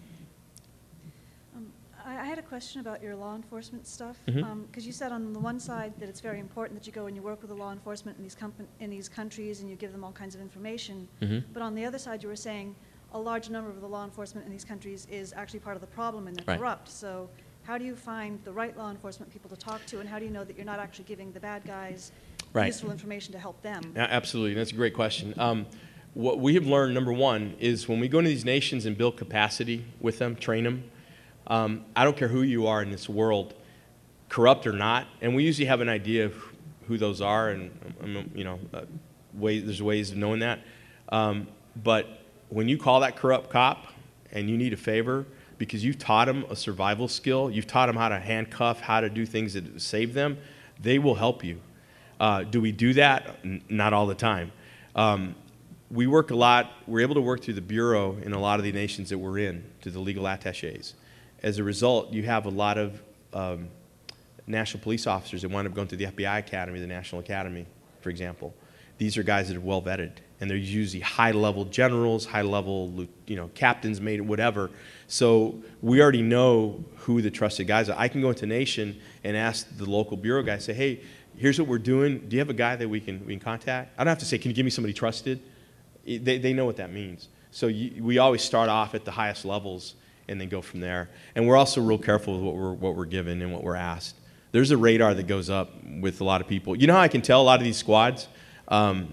Um, I, I had a question about your law enforcement stuff, Mhm. um, because you said on the one side that it's very important that you go and you work with the law enforcement in these compa- in these countries and you give them all kinds of information. Mhm. But on the other side, you were saying a large number of the law enforcement in these countries is actually part of the problem and they're Right. corrupt. So how do you find the right law enforcement people to talk to, and how do you know that you're not actually giving the bad guys Right. useful information to help them? A- Absolutely, that's a great question. Um, what we have learned, number one, is when we go into these nations and build capacity with them, train them, um, I don't care who you are in this world, corrupt or not, and we usually have an idea of who those are, and um, you know, uh, ways, there's ways of knowing that. Um, but when you call that corrupt cop and you need a favor because you've taught them a survival skill, you've taught them how to handcuff, how to do things that save them, they will help you. Uh, do we do that? N- not all the time. Um, we work a lot. We're able to work through the bureau in a lot of the nations that we're in, to the legal attaches. As a result, you have a lot of um, national police officers that wind up going to the F B I Academy, the National Academy, for example. These are guys that are well vetted, and they're usually high-level generals, high-level, you know, captains, made whatever. So we already know who the trusted guys are. I can go into a nation and ask the local bureau guy, say, hey, here's what we're doing. Do you have a guy that we can we can contact? I don't have to say, can you give me somebody trusted? They they know what that means. So you, we always start off at the highest levels and then go from there. And we're also real careful with what we're what we're given and what we're asked. There's a radar that goes up with a lot of people. You know how I can tell a lot of these squads, um,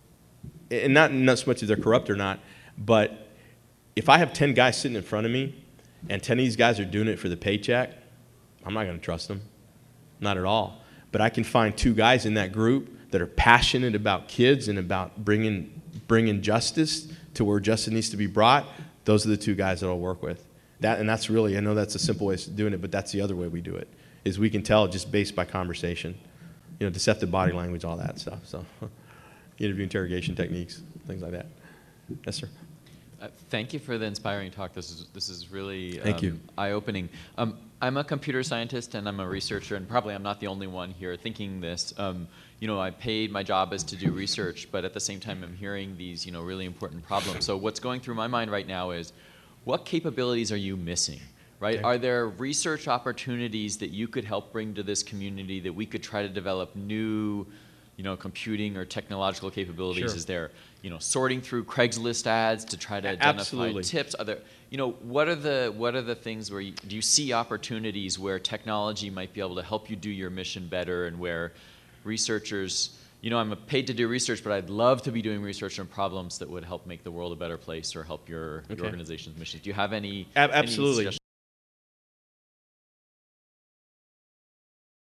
and not not so much if they're corrupt or not, but if I have ten guys sitting in front of me, and ten of these guys are doing it for the paycheck, I'm not going to trust them, not at all. But I can find two guys in that group that are passionate about kids and about bringing bringing justice to where justice needs to be brought. Those are the two guys that I'll work with. That, and that's really, I know that's a simple way of doing it, but that's the other way we do it, is we can tell just based by conversation. You know, deceptive body language, all that stuff. So interview interrogation techniques, things like that. Yes, sir. Uh, thank you for the inspiring talk. This is this is really Thank um, you. eye-opening. Um, I'm a computer scientist and I'm a researcher, and probably I'm not the only one here thinking this. Um, you know, I paid my job is to do research, but at the same time, I'm hearing these you know really important problems. So what's going through my mind right now is, what capabilities are you missing? Right? Okay. Are there research opportunities that you could help bring to this community that we could try to develop new, you know, computing or technological capabilities? Sure. Is there, you know, sorting through Craigslist ads to try to identify Absolutely. tips? Are there, you know, what are the what are the things where you, do you see opportunities where technology might be able to help you do your mission better, and where researchers, you know, I'm paid to do research, but I'd love to be doing research on problems that would help make the world a better place or help your, your Okay. organization's mission. Do you have any, Ab- any absolutely. suggestions?